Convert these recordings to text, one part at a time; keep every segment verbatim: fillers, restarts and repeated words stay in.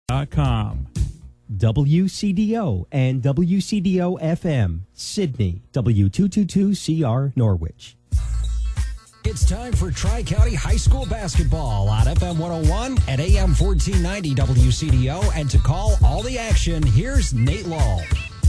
dot com. W C D O and W C D O F M, Sydney, W two twenty-two C R Norwich. It's time for Tri-County High School basketball on F M one oh one and A M fourteen ninety W C D O. And to call all the action, here's Nate Law.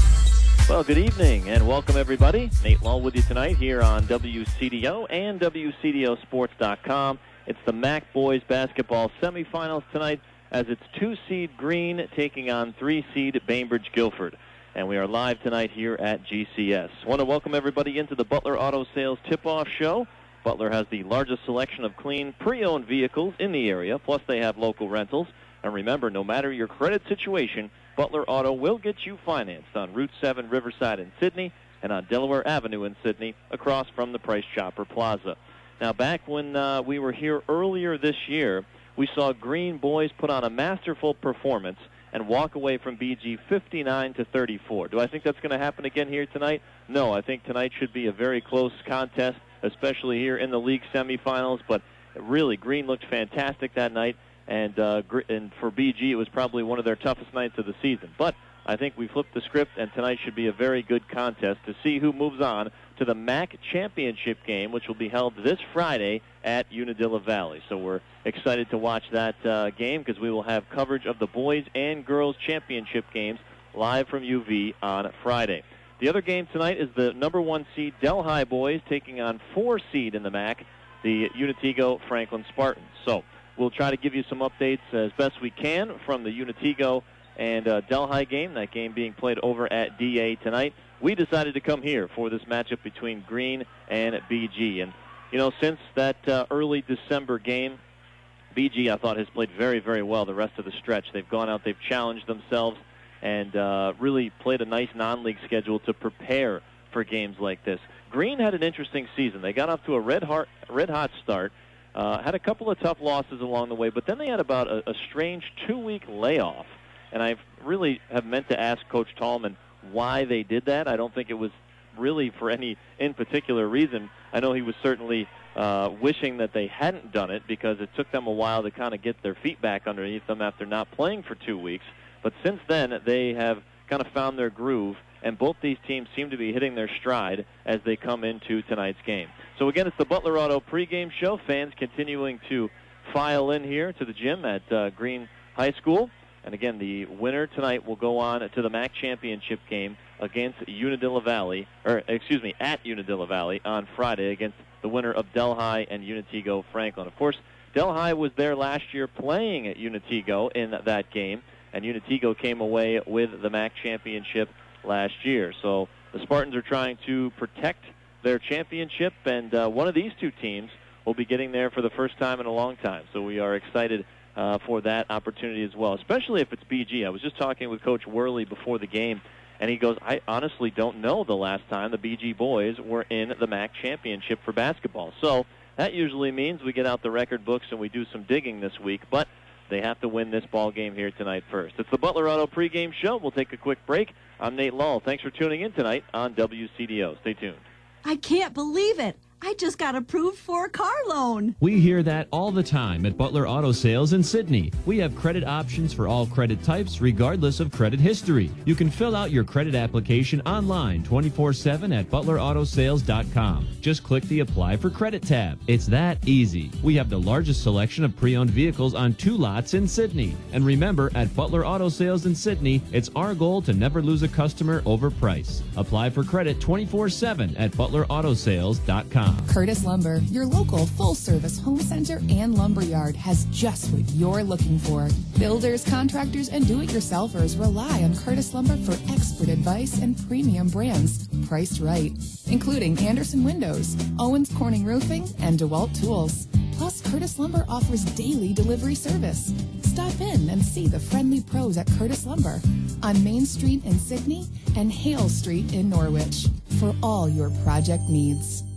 Well, good evening and welcome everybody. Nate Law with you tonight here on W C D O and W C D O sports dot com. It's the M A C boys basketball semifinals tonight as it's two-seed Green taking on three-seed Bainbridge Guilford. And we are live tonight here at G C S. I want to welcome everybody into the Butler Auto Sales Tip-Off Show. Butler has the largest selection of clean, pre-owned vehicles in the area, plus they have local rentals. And remember, no matter your credit situation, Butler Auto will get you financed on Route seven Riverside in Sydney and on Delaware Avenue in Sydney across from the Price Chopper Plaza. Now, back when uh, we were here earlier this year, we saw Green boys put on a masterful performance and walk away from B G fifty-nine to thirty-four. Do I think that's going to happen again here tonight? No, I think tonight should be a very close contest, especially here in the league semifinals. But really, Green looked fantastic that night, and uh, and for B G, it was probably one of their toughest nights of the season. But I think we flipped the script, and tonight should be a very good contest to see who moves on to the M A C championship game, which will be held this Friday at Unadilla Valley. So we're excited to watch that uh, game because we will have coverage of the boys and girls championship games live from U V on Friday. The other game tonight is the number one seed Delhi boys taking on four seed in the M A C, the Unatigo Franklin Spartans. So we'll try to give you some updates as best we can from the Unatigo and uh, Delhi game, that game being played over at D A tonight. We decided to come here for this matchup between Green and B G. And, you know, since that uh, early December game, B G, I thought, has played very, very well the rest of the stretch. They've gone out, they've challenged themselves, and uh, really played a nice non-league schedule to prepare for games like this. Green had an interesting season. They got off to a red-hot, red-hot start, uh, had a couple of tough losses along the way, but then they had about a, a strange two-week layoff. And I really have meant to ask Coach Tallman why they did that. I don't think it was really for any in particular reason. I know he was certainly uh, wishing that they hadn't done it because it took them a while to kind of get their feet back underneath them after not playing for two weeks. But since then, they have kind of found their groove, and both these teams seem to be hitting their stride as they come into tonight's game. So again, it's the Butler Auto pregame show. Fans continuing to file in here to the gym at uh, Green High School. And again, the winner tonight will go on to the M A C championship game against Unadilla Valley, or excuse me, at Unadilla Valley on Friday against the winner of Delhi and Unatigo Franklin. Of course, Delhi was there last year playing at Unatigo in that game, and Unatigo came away with the M A C championship last year. So the Spartans are trying to protect their championship, and uh, one of these two teams will be getting there for the first time in a long time. So we are excited Uh, for that opportunity as well, especially if it's B G. I was just talking with Coach Worley before the game, and he goes, I honestly don't know the last time the B G boys were in the M A C championship for basketball. So that usually means we get out the record books and we do some digging this week, but they have to win this ball game here tonight first. It's the Butler Auto pregame show. We'll take a quick break. I'm Nate Law. Thanks for tuning in tonight on W C D O. Stay tuned. I can't believe it. I just got approved for a car loan. We hear that all the time at Butler Auto Sales in Sydney. We have credit options for all credit types, regardless of credit history. You can fill out your credit application online twenty-four seven at butler auto sales dot com. Just click the Apply for Credit tab. It's that easy. We have the largest selection of pre-owned vehicles on two lots in Sydney. And remember, at Butler Auto Sales in Sydney, it's our goal to never lose a customer over price. Apply for credit twenty-four seven at butler auto sales dot com. Curtis Lumber, your local full-service home center and lumber yard, has just what you're looking for. Builders, contractors, and do-it-yourselfers rely on Curtis Lumber for expert advice and premium brands priced right, including Anderson Windows, Owens Corning Roofing, and DeWalt Tools. Plus, Curtis Lumber offers daily delivery service. Stop in and see the friendly pros at Curtis Lumber on Main Street in Sydney and Hale Street in Norwich for all your project needs.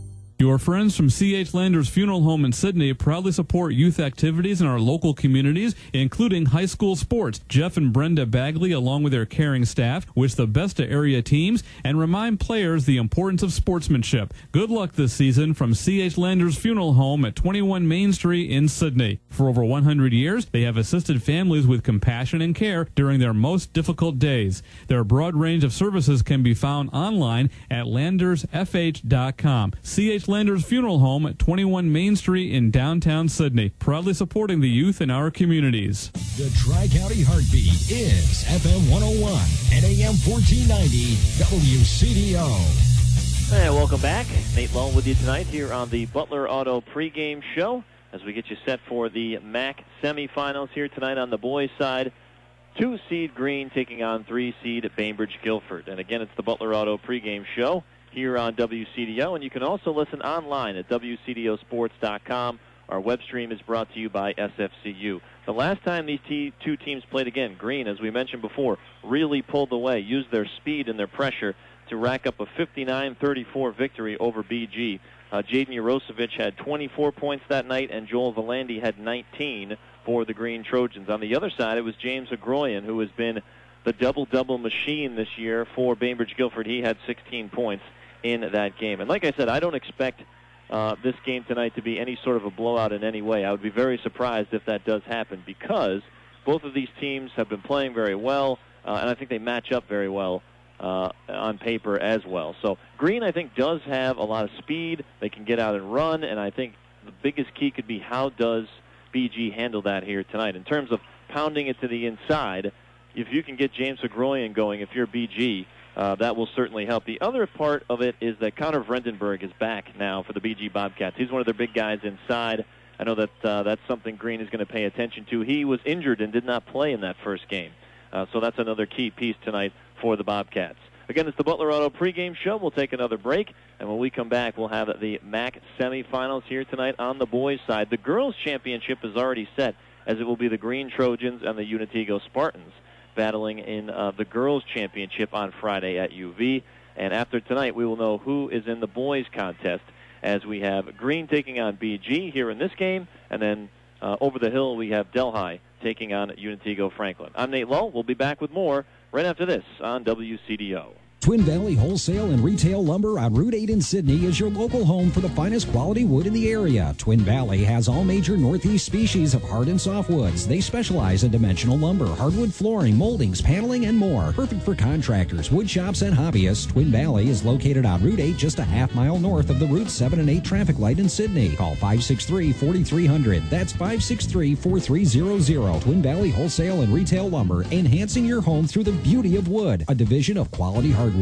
Your friends from C H Landers Funeral Home in Sydney proudly support youth activities in our local communities, including high school sports. Jeff and Brenda Bagley, along with their caring staff, wish the best to area teams and remind players the importance of sportsmanship. Good luck this season from C H Landers Funeral Home at twenty-one Main Street in Sydney. For over one hundred years, they have assisted families with compassion and care during their most difficult days. Their broad range of services can be found online at landers f h dot com. C H Landers Funeral Home at twenty-one Main Street in downtown Sydney, proudly supporting the youth in our communities. The Tri-County Heartbeat is F M one oh one and A M fourteen ninety W C D O. Hey, welcome back. Nate Lowe with you tonight here on the Butler Auto pregame show as we get you set for the M A C semifinals here tonight on the boys' side. Two seed Green taking on three seed Bainbridge Guilford. And again, it's the Butler Auto pregame show here on W C D O, and you can also listen online at W C D O sports dot com. Our web stream is brought to you by S F C U. The last time these te- two teams played again, Green, as we mentioned before, really pulled away, used their speed and their pressure to rack up a fifty-nine thirty-four victory over B G. Uh, Jaden Urosevich had twenty-four points that night, and Joel Valandi had nineteen for the Green Trojans. On the other side, it was James Agroyan, who has been the double-double machine this year for Bainbridge Guilford. He had sixteen points in that game. And like I said, I don't expect uh, this game tonight to be any sort of a blowout in any way. I would be very surprised if that does happen because both of these teams have been playing very well, uh, and I think they match up very well uh, on paper as well. So Green, I think, does have a lot of speed. They can get out and run, and I think the biggest key could be how does B G handle that here tonight. In terms of pounding it to the inside, if you can get James Agroyan going, if you're B G, Uh, that will certainly help. The other part of it is that Connor Vrendenberg is back now for the B G Bobcats. He's one of their big guys inside. I know that uh, that's something Green is going to pay attention to. He was injured and did not play in that first game. Uh, so that's another key piece tonight for the Bobcats. Again, it's the Butler Auto pregame show. We'll take another break, and when we come back, we'll have the M A C semifinals here tonight on the boys' side. The girls' championship is already set, as it will be the Green Trojans and the Unitego Spartans battling in uh, the girls' championship on Friday at U V. And after tonight, we will know who is in the boys' contest as we have Green taking on B G here in this game, and then uh, over the hill we have Delhi taking on Unitego Franklin. I'm Nate Lowe. We'll be back with more right after this on W C D O. Twin Valley Wholesale and Retail Lumber on Route eight in Sydney is your local home for the finest quality wood in the area. Twin Valley has all major Northeast species of hard and soft woods. They specialize in dimensional lumber, hardwood flooring, moldings, paneling, and more. Perfect for contractors, wood shops, and hobbyists. Twin Valley is located on Route eight, just a half mile north of the Route seven and eight traffic light in Sydney. Call five six three, four three zero zero. That's five six three, four three zero zero. Twin Valley Wholesale and Retail Lumber, enhancing your home through the beauty of wood, a division of Quality Hardwoods.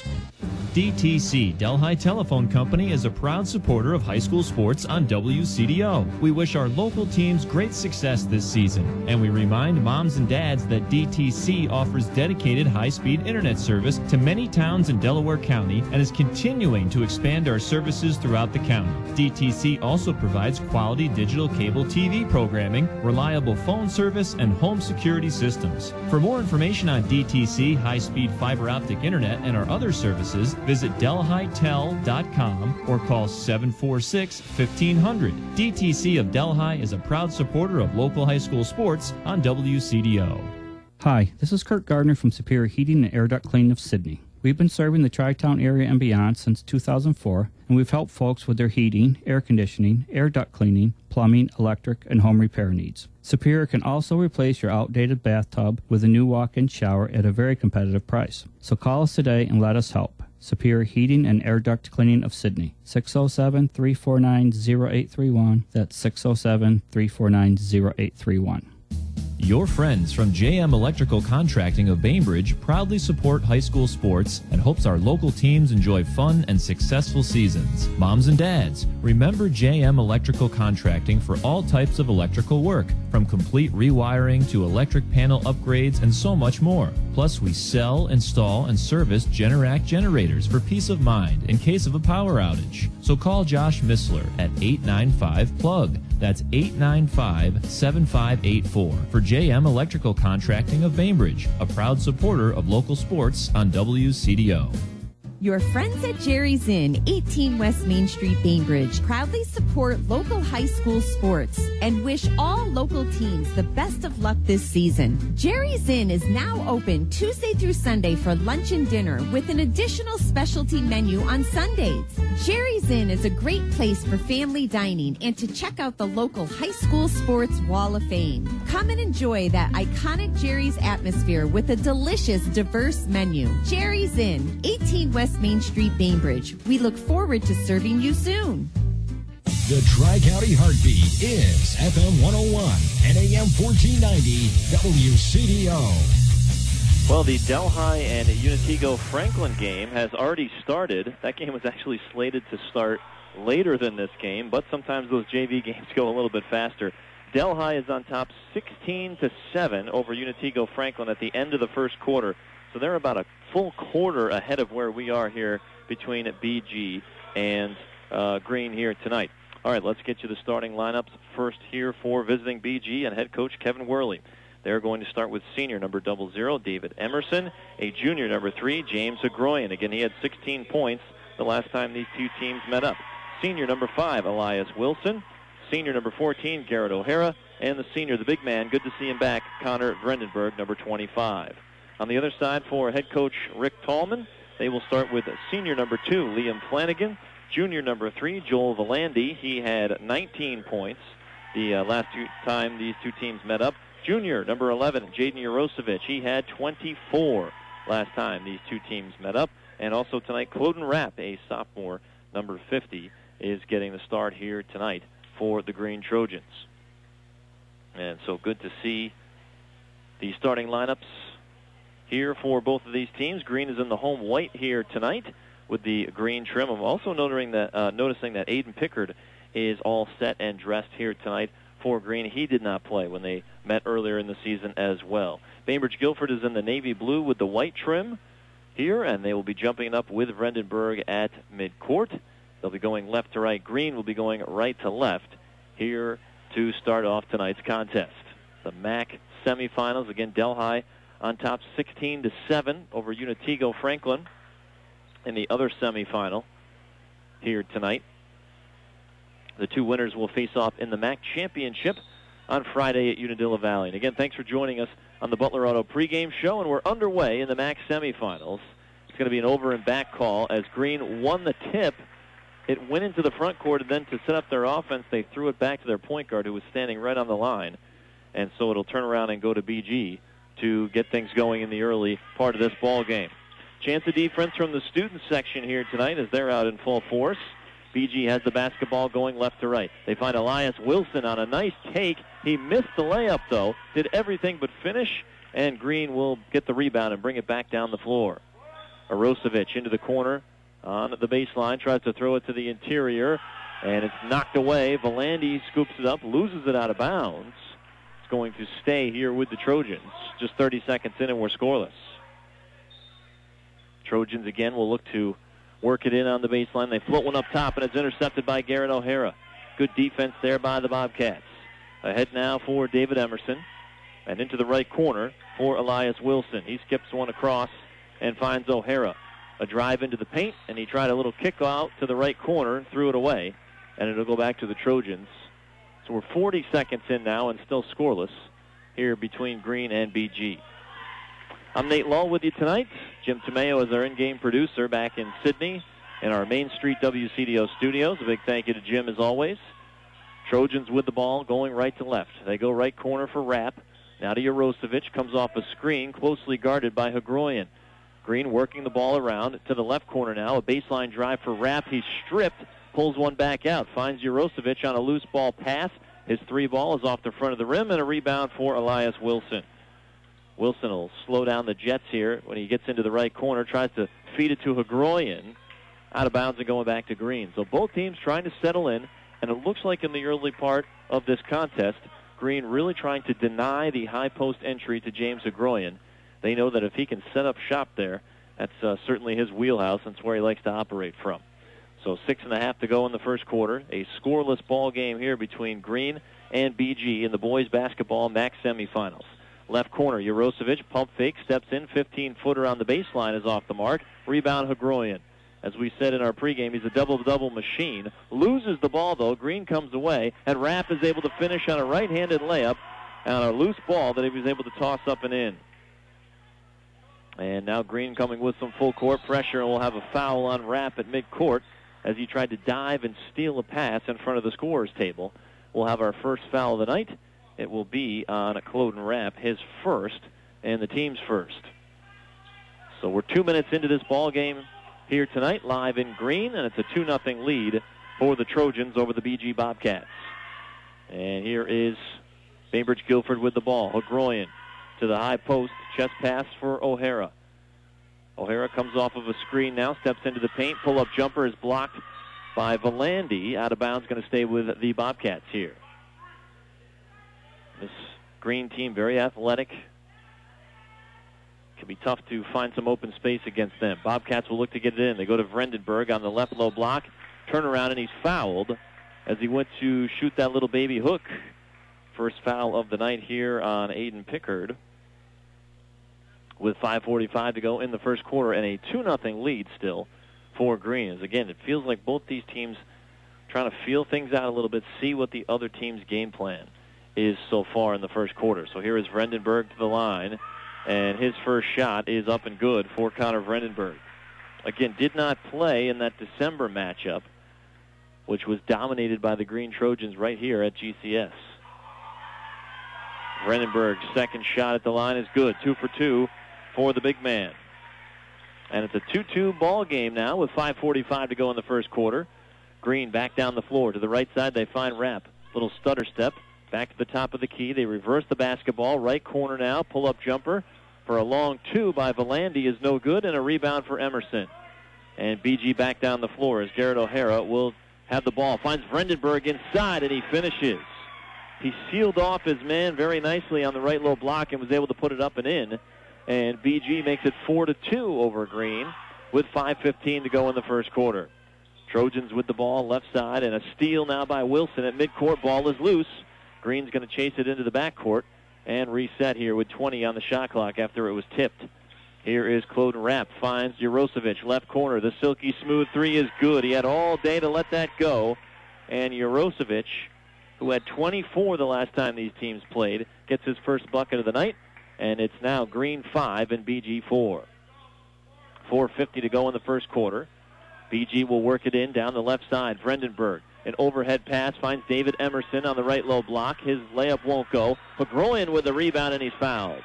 D T C, Delhi Telephone Company, is a proud supporter of high school sports on W C D O. We wish our local teams great success this season, and we remind moms and dads that D T C offers dedicated high-speed internet service to many towns in Delaware County and is continuing to expand our services throughout the county. D T C also provides quality digital cable T V programming, reliable phone service, and home security systems. For more information on D T C, high-speed fiber optic internet, and our other services, visit delhi tel dot com or call seven four six, fifteen hundred. D T C of Delhi is a proud supporter of local high school sports on W C D O. Hi, this is Kurt Gardner from Superior Heating and Air Duct Cleaning of Sydney. We've been serving the Tri-Town area and beyond since two thousand four, and we've helped folks with their heating, air conditioning, air duct cleaning, plumbing, electric, and home repair needs. Superior can also replace your outdated bathtub with a new walk-in shower at a very competitive price. So call us today and let us help. Superior Heating and Air Duct Cleaning of Sydney, six oh seven, three four nine, oh eight three one. That's six oh seven, three four nine, oh eight three one. Your friends from J M Electrical Contracting of Bainbridge proudly support high school sports and hopes our local teams enjoy fun and successful seasons. Moms and dads, remember J M Electrical Contracting for all types of electrical work, from complete rewiring to electric panel upgrades and so much more. Plus, we sell, install, and service Generac generators for peace of mind in case of a power outage. So call Josh Missler at eight nine five, plug. That's eight nine five, seven five eight four for J M Electrical Contracting of Bainbridge, a proud supporter of local sports on W C D O. Your friends at Jerry's Inn, eighteen West Main Street, Bainbridge, proudly support local high school sports and wish all local teams the best of luck this season. Jerry's Inn is now open Tuesday through Sunday for lunch and dinner with an additional specialty menu on Sundays. Jerry's Inn is a great place for family dining and to check out the local high school sports wall of fame. Come and enjoy that iconic Jerry's atmosphere with a delicious, diverse menu. Jerry's Inn, eighteen West Main Street, Bainbridge. We look forward to serving you soon. The Tri-County Heartbeat is F M one oh one and A M fourteen ninety W C D O. Well, the Delhi and Unitego Franklin game has already started. That game was actually slated to start later than this game, but sometimes those J V games go a little bit faster. Delhi is on top sixteen to seven over Unitego Franklin at the end of the first quarter. So they're about a full quarter ahead of where we are here between B G and uh, Green here tonight. All right, let's get you the starting lineups first here for visiting B G and head coach Kevin Worley. They're going to start with senior number double zero, David Emerson, a junior number three, James Agroyan. Again, he had sixteen points the last time these two teams met up. Senior number five, Elias Wilson. Senior number fourteen, Garrett O'Hara. And the senior, the big man, good to see him back, Connor Vrendenberg, number twenty-five. On the other side for head coach Rick Tallman, they will start with senior number two, Liam Flanagan. Junior number three, Joel Valandi. He had nineteen points the uh, last two time these two teams met up. Junior number eleven, Jaden Urosevich. He had twenty-four last time these two teams met up. And also tonight, Cloden Rapp, a sophomore, number fifty, is getting the start here tonight for the Green Trojans. And so good to see the starting lineups here for both of these teams. Green is in the home white here tonight with the green trim. I'm also noticing that, uh, noticing that Aiden Pickard is all set and dressed here tonight for Green. He did not play when they met earlier in the season as well. Bainbridge Guilford is in the navy blue with the white trim here, and they will be jumping up with Vrendenberg at midcourt. They'll be going left to right. Green will be going right to left here to start off tonight's contest. The M A C semifinals. Again, Delhi on top sixteen to seven over Unitego Franklin in the other semifinal here tonight. The two winners will face off in the M A C championship on Friday at Unadilla Valley. And again, thanks for joining us on the Butler Auto pregame show, and we're underway in the M A C semifinals. It's going to be an over and back call as Green won the tip. It went into the front court, and then to set up their offense, they threw it back to their point guard who was standing right on the line. And so it'll turn around and go to B G to get things going in the early part of this ball game. Chance of defense from the student section here tonight as they're out in full force. B G has the basketball going left to right. They find Elias Wilson on a nice take. He missed the layup, though. Did everything but finish, and Green will get the rebound and bring it back down the floor. Arosevich into the corner on the baseline, tries to throw it to the interior, and it's knocked away. Valandi scoops it up, loses it out of bounds. It's going to stay here with the Trojans. Just thirty seconds in, and we're scoreless. Trojans again will look to work it in on the baseline. They float one up top, and it's intercepted by Garrett O'Hara. Good defense there by the Bobcats. Ahead now for David Emerson, and into the right corner for Elias Wilson. He skips one across and finds O'Hara. A drive into the paint, and he tried a little kick out to the right corner, threw it away, and it'll go back to the Trojans. So we're forty seconds in now and still scoreless here between Green and B G. I'm Nate Law with you tonight. Jim Tomeo is our in-game producer back in Sydney in our Main Street W C D O studios. A big thank you to Jim as always. Trojans with the ball going right to left. They go right corner for Rapp. Now to Urosevich, comes off a screen closely guarded by Hagroyan. Green working the ball around to the left corner now. A baseline drive for Rapp. He's stripped, pulls one back out, finds Urosevich on a loose ball pass. His three ball is off the front of the rim, and a rebound for Elias Wilson. Wilson will slow down the Jets here when he gets into the right corner, tries to feed it to Hagroyan, out of bounds and going back to Green. So both teams trying to settle in, and it looks like in the early part of this contest, Green really trying to deny the high post entry to James Hagroyan. They know that if he can set up shop there, that's uh, certainly his wheelhouse. That's where he likes to operate from. So six and a half to go in the first quarter. A scoreless ball game here between Green and B G in the boys basketball M A C semifinals. Left corner, Urosevic, pump fake, steps in, fifteen-footer on the baseline is off the mark. Rebound, Hagroyan. As we said in our pregame, he's a double-double machine. Loses the ball, though. Green comes away, and Rapp is able to finish on a right-handed layup on a loose ball that he was able to toss up and in. And now Green coming with some full-court pressure, and we'll have a foul on Rapp at midcourt as he tried to dive and steal a pass in front of the scorer's table. We'll have our first foul of the night. It will be on Cloden Rapp, his first, and the team's first. So we're two minutes into this ball game here tonight, live in Green, and it's a two nothing lead for the Trojans over the B G Bobcats. And here is Bainbridge Guilford with the ball. Hagroyan to the high post, chest pass for O'Hara. O'Hara comes off of a screen now, steps into the paint, pull-up jumper is blocked by Valandi. Out of bounds, going to stay with the Bobcats here. This Green team, very athletic. Can be tough to find some open space against them. Bobcats will look to get it in. They go to Vredenberg on the left low block. Turn around, and he's fouled as he went to shoot that little baby hook. First foul of the night here on Aiden Pickard with five forty-five to go in the first quarter and a two nothing lead still for Green. As again, it feels like both these teams trying to feel things out a little bit, see what the other team's game plan is so far in the first quarter. So here is Vredenberg to the line. And his first shot is up and good for Connor Vredenberg. Again, did not play in that December matchup, which was dominated by the Green Trojans right here at G C S. Vredenberg's second shot at the line is good. Two for two for the big man. And it's a two two ball game now with five forty-five to go in the first quarter. Green back down the floor. To the right side, they find Rapp. Little stutter step. Back to the top of the key. They reverse the basketball. Right corner now. Pull-up jumper for a long two by Valandi is no good, and a rebound for Emerson. And B G back down the floor as Garrett O'Hara will have the ball. Finds Vredenberg inside, and he finishes. He sealed off his man very nicely on the right low block and was able to put it up and in. And B G makes it four to two over Green with five fifteen to go in the first quarter. Trojans with the ball left side, and a steal now by Wilson at midcourt. Ball is loose. Green's going to chase it into the backcourt and reset here with twenty on the shot clock after it was tipped. Here is Cloden Rapp, finds Urosevic, left corner. The silky smooth three is good. He had all day to let that go. And Urosevic, who had twenty-four the last time these teams played, gets his first bucket of the night. And it's now Green five and B G four. four fifty to go in the first quarter. B G will work it in down the left side. Vredenberg. An overhead pass finds David Emerson on the right low block. His layup won't go. Hagroyan with the rebound, and he's fouled.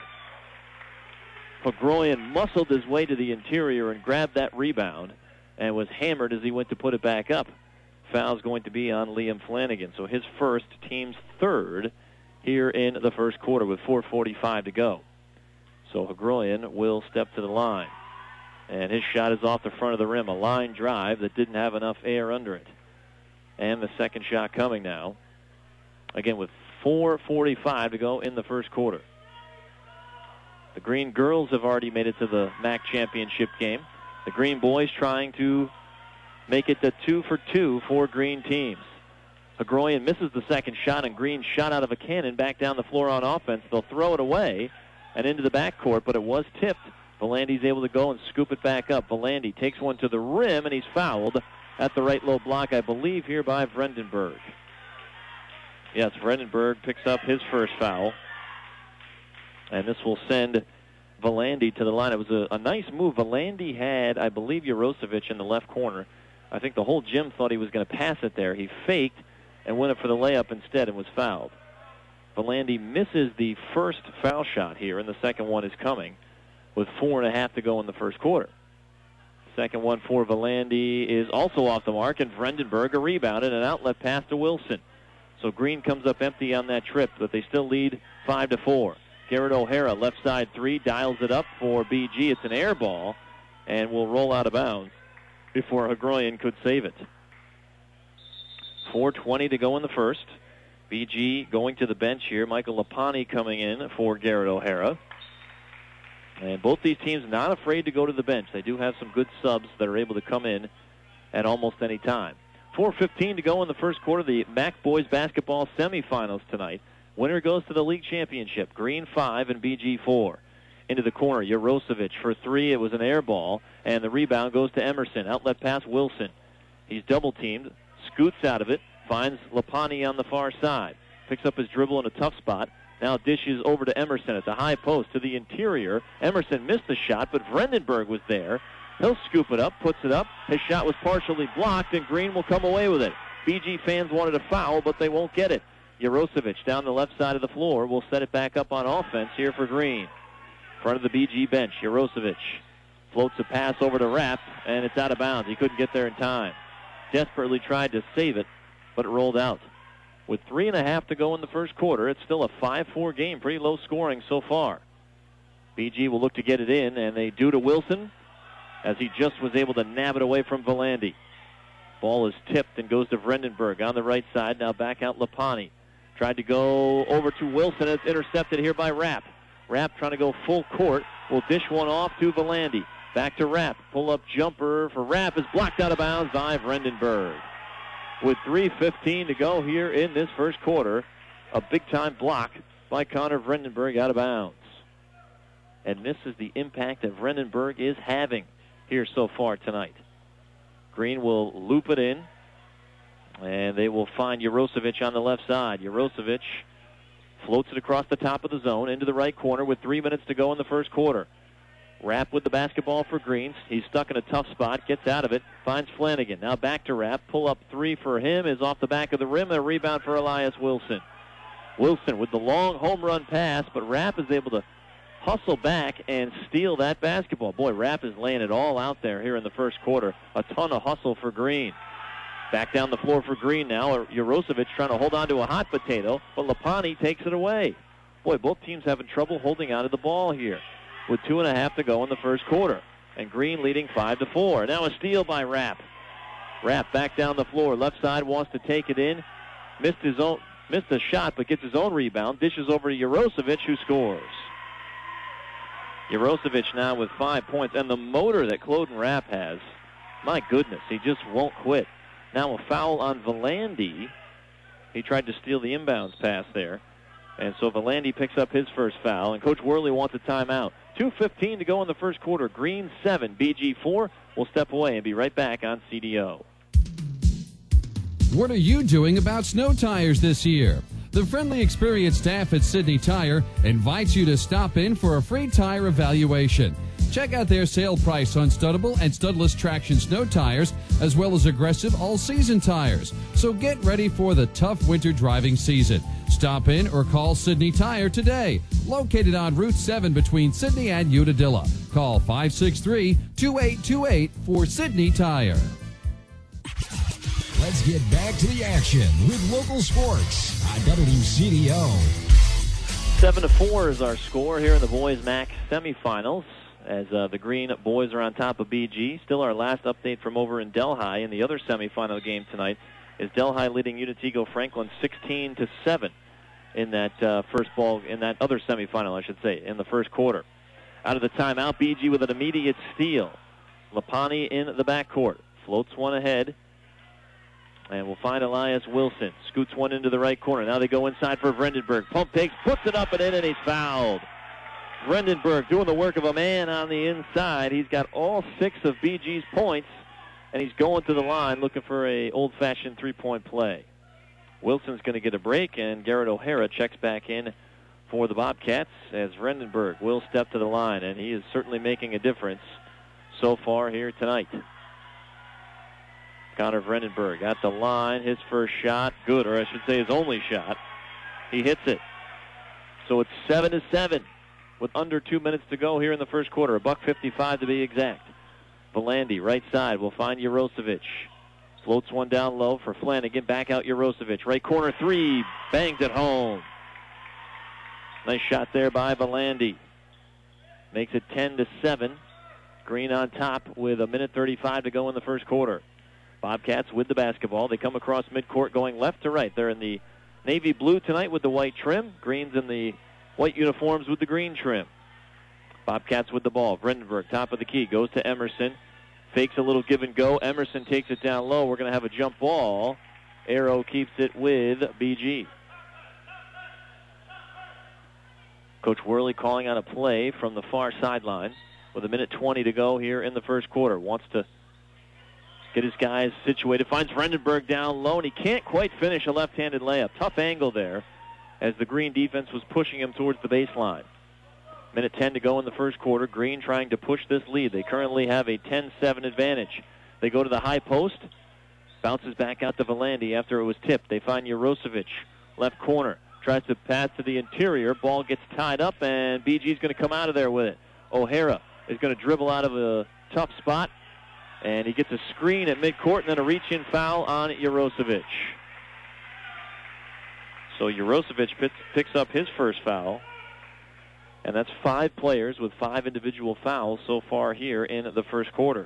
Hagroyan muscled his way to the interior and grabbed that rebound and was hammered as he went to put it back up. Foul's going to be on Liam Flanagan. So his first, team's third here in the first quarter with four forty-five to go. So Hagroyan will step to the line. And his shot is off the front of the rim, a line drive that didn't have enough air under it. And the second shot coming now. Again, with four forty-five to go in the first quarter. The Green girls have already made it to the M A C championship game. The Green boys trying to make it to two for two for Green teams. Hagroyan misses the second shot, and Green shot out of a cannon back down the floor on offense. They'll throw it away and into the backcourt, but it was tipped. Valandi's able to go and scoop it back up. Valandi takes one to the rim, and he's fouled at the right low block, I believe, here by Vredenberg. Yes, Vredenberg picks up his first foul. And this will send Valandi to the line. It was a, a nice move. Valandi had, I believe, Urosevic in the left corner. I think the whole gym thought he was going to pass it there. He faked and went up for the layup instead and was fouled. Valandi misses the first foul shot here, and the second one is coming with four and a half to go in the first quarter. Second one for Valandi is also off the mark, and Vredenberg a rebound and an outlet pass to Wilson. So Green comes up empty on that trip, but they still lead five to four. Garrett O'Hara, left side three, dials it up for B G. It's an air ball and will roll out of bounds before Hagroyan could save it. four twenty to go in the first. B G going to the bench here. Michael Lapani coming in for Garrett O'Hara. And both these teams not afraid to go to the bench. They do have some good subs that are able to come in at almost any time. four fifteen to go in the first quarter. The M A C boys basketball semifinals tonight. Winner goes to the league championship. Green five and B G four. Into the corner, Jarosevic for three. It was an air ball, and the rebound goes to Emerson. Outlet pass, Wilson. He's double-teamed, scoots out of it, finds Lapani on the far side. Picks up his dribble in a tough spot. Now dishes over to Emerson at the high post to the interior. Emerson missed the shot, but Vredenberg was there. He'll scoop it up, puts it up. His shot was partially blocked, and Green will come away with it. B G fans wanted a foul, but they won't get it. Jarosevic down the left side of the floor will set it back up on offense here for Green. Front of the B G bench, Jarosevic floats a pass over to Rapp, and it's out of bounds. He couldn't get there in time. Desperately tried to save it, but it rolled out. With three and a half to go in the first quarter, it's still a five four game, pretty low scoring so far. B G will look to get it in, and they do to Wilson, as he just was able to nab it away from Volandi. Ball is tipped and goes to Vredenberg on the right side. Now back out Lapani. Tried to go over to Wilson. It's intercepted here by Rapp. Rapp trying to go full court. Will dish one off to Volandi. Back to Rapp. Pull-up jumper for Rapp is blocked out of bounds by Vredenberg. With three fifteen to go here in this first quarter, a big-time block by Connor Vredenberg out of bounds. And this is the impact that Vredenberg is having here so far tonight. Green will loop it in, and they will find Jarosevic on the left side. Jarosevic floats it across the top of the zone into the right corner with three minutes to go in the first quarter. Rapp with the basketball for Green. He's stuck in a tough spot, gets out of it, finds Flanagan. Now back to Rapp. Pull up three for him is off the back of the rim, and a rebound for Elias Wilson. Wilson with the long home run pass, but Rapp is able to hustle back and steal that basketball. Boy, Rapp is laying it all out there here in the first quarter. A ton of hustle for Green. Back down the floor for Green now. Jarosevic trying to hold on to a hot potato, but Lapani takes it away. Boy, both teams having trouble holding on to the ball here with two and a half to go in the first quarter. And Green leading five to four. Now a steal by Rapp. Rapp back down the floor. Left side wants to take it in. Missed his own, missed a shot, but gets his own rebound. Dishes over to Jarosevic, who scores. Jarosevic now with five points, and the motor that Cloden Rapp has, my goodness, he just won't quit. Now a foul on Volandi. He tried to steal the inbounds pass there, and so Volandi picks up his first foul, and Coach Worley wants a timeout. two fifteen to go in the first quarter. Green seven, B G four. We'll step away and be right back on C D O. What are you doing about snow tires this year? The friendly, experienced staff at Sidney Tire invites you to stop in for a free tire evaluation. Check out their sale price on studdable and studless traction snow tires, as well as aggressive all-season tires. So get ready for the tough winter driving season. Stop in or call Sidney Tire today. Located on Route seven between Sidney and Unadilla. Call five six three, two eight two eight for Sidney Tire. Let's get back to the action with local sports on W C D O. Seven to four is our score here in the boys' M A C semifinals, as uh, the Green boys are on top of B G. Still our last update from over in Delhi in the other semifinal game tonight is Delhi leading Unitego Franklin sixteen to seven in that uh, first ball, in that other semifinal, I should say, in the first quarter. Out of the timeout, B G with an immediate steal. Lapani in the backcourt, floats one ahead. And we'll find Elias Wilson. Scoots one into the right corner. Now they go inside for Vredenberg. Pump fakes, puts it up and in, and he's fouled. Vredenberg doing the work of a man on the inside. He's got all six of B G's points, and he's going to the line looking for a old-fashioned three-point play. Wilson's going to get a break, and Garrett O'Hara checks back in for the Bobcats as Vredenberg will step to the line, and he is certainly making a difference so far here tonight. Connor Vredenberg at the line. His first shot, good, or I should say his only shot. He hits it. So it's seven to seven with under two minutes to go here in the first quarter. A buck fifty-five to be exact. Volandi, right side, will find Jarosevic. Floats one down low for Flanagan. Back out Jarosevic. Right corner three. Bangs it home. Nice shot there by Volandi. Makes it ten to seven. Green on top with a minute thirty-five to go in the first quarter. Bobcats with the basketball. They come across midcourt going left to right. They're in the navy blue tonight with the white trim. Green's in the white uniforms with the green trim. Bobcats with the ball. Vredenberg, top of the key, goes to Emerson. Fakes a little give and go. Emerson takes it down low. We're going to have a jump ball. Arrow keeps it with B G. Coach Worley calling on a play from the far sideline with a minute twenty to go here in the first quarter. Wants to get his guys situated. Finds Vredenberg down low, and he can't quite finish a left-handed layup. Tough angle there as the Green defense was pushing him towards the baseline. Minute ten to go in the first quarter. Green trying to push this lead. They currently have a ten seven advantage. They go to the high post. Bounces back out to Volandi after it was tipped. They find Jurosevic, left corner. Tries to pass to the interior. Ball gets tied up, and B G's going to come out of there with it. O'Hara is going to dribble out of a tough spot, and he gets a screen at midcourt and then a reach-in foul on Jurosevic. So Jurosevic picks, picks up his first foul, and that's five players with five individual fouls so far here in the first quarter.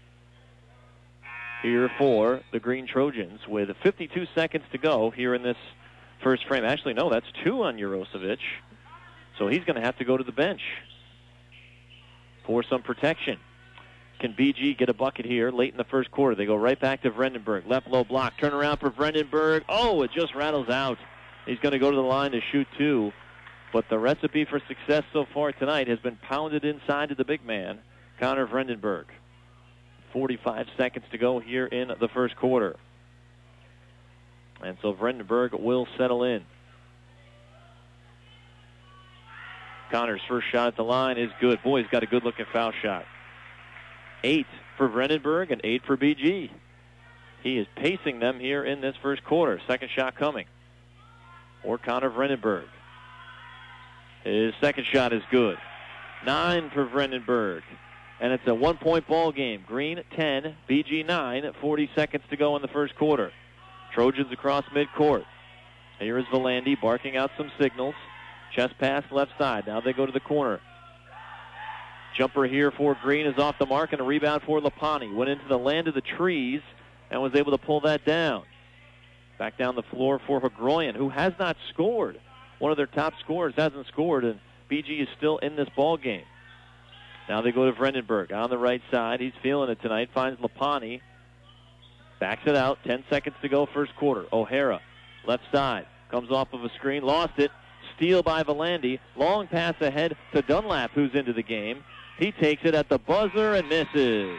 Here for the Green Trojans with fifty-two seconds to go here in this first frame. Actually, no, that's two on Jurosevic. So he's going to have to go to the bench for some protection. Can B G get a bucket here late in the first quarter? They go right back to Vredenberg. Left low block. Turn around for Vredenberg. Oh, it just rattles out. He's going to go to the line to shoot two. But the recipe for success so far tonight has been pounded inside to the big man, Connor Vredenberg. forty-five seconds to go here in the first quarter. And so Vredenberg will settle in. Connor's first shot at the line is good. Boy, he's got a good-looking foul shot. Eight for Vredenberg and eight for B G. He is pacing them here in this first quarter. Second shot coming for Connor Vredenberg. His second shot is good. Nine for Vredenberg. And it's a one-point ball game. Green ten, B G nine, forty seconds to go in the first quarter. Trojans across midcourt. Here is Volandi barking out some signals. Chest pass left side. Now they go to the corner. Jumper here for Green is off the mark, and a rebound for Lapani. Went into the land of the trees and was able to pull that down. Back down the floor for Hagroyan, who has not scored. One of their top scorers hasn't scored, and B G is still in this ball game. Now they go to Vredenberg on the right side. He's feeling it tonight. Finds Lapani. Backs it out. Ten seconds to go first quarter. O'Hara, left side. Comes off of a screen. Lost it. Steal by Volandi. Long pass ahead to Dunlap, who's into the game. He takes it at the buzzer and misses.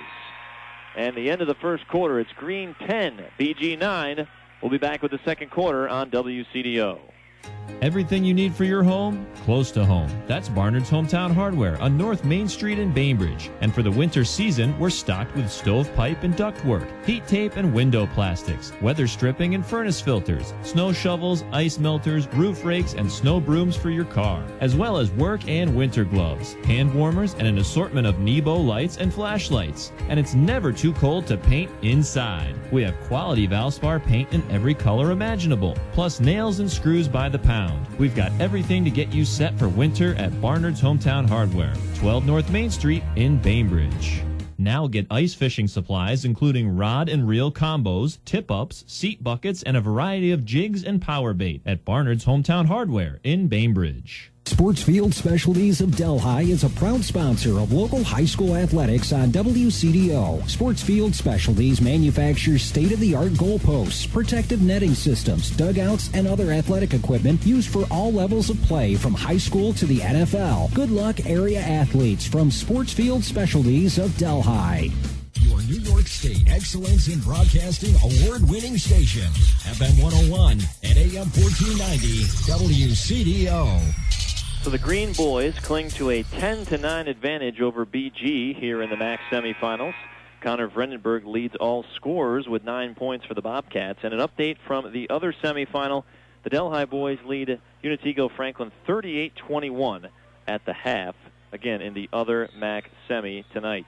And the end of the first quarter, it's Green ten, B G nine. We'll be back with the second quarter on W C D O. Everything you need for your home, close to home. That's Barnard's Hometown Hardware on North Main Street in Bainbridge. And for the winter season, we're stocked with stovepipe and ductwork, heat tape and window plastics, weather stripping and furnace filters, snow shovels, ice melters, roof rakes, and snow brooms for your car, as well as work and winter gloves, hand warmers, and an assortment of Nebo lights and flashlights. And it's never too cold to paint inside. We have quality Valspar paint in every color imaginable, plus nails and screws by the pound. We've got everything to get you set for winter at Barnard's Hometown Hardware, twelve North Main Street in Bainbridge. Now get ice fishing supplies including rod and reel combos, tip-ups, seat buckets, and a variety of jigs and power bait at Barnard's Hometown Hardware in Bainbridge. Sportsfield Specialties of Delhi is a proud sponsor of local high school athletics on W C D O. Sportsfield Specialties manufactures state-of-the-art goalposts, protective netting systems, dugouts, and other athletic equipment used for all levels of play from high school to the N F L. Good luck, area athletes, from Sportsfield Specialties of Delhi. Your New York State Excellence in Broadcasting award-winning station, F M one oh one and A M fourteen ninety W C D O. So the Green Boys cling to a ten to nine advantage over B G here in the M A C semifinals. Connor Vredenberg leads all scorers with nine points for the Bobcats. And an update from the other semifinal, the Delhi boys lead Unitego Franklin thirty-eight twenty-one at the half, again in the other M A C semi tonight.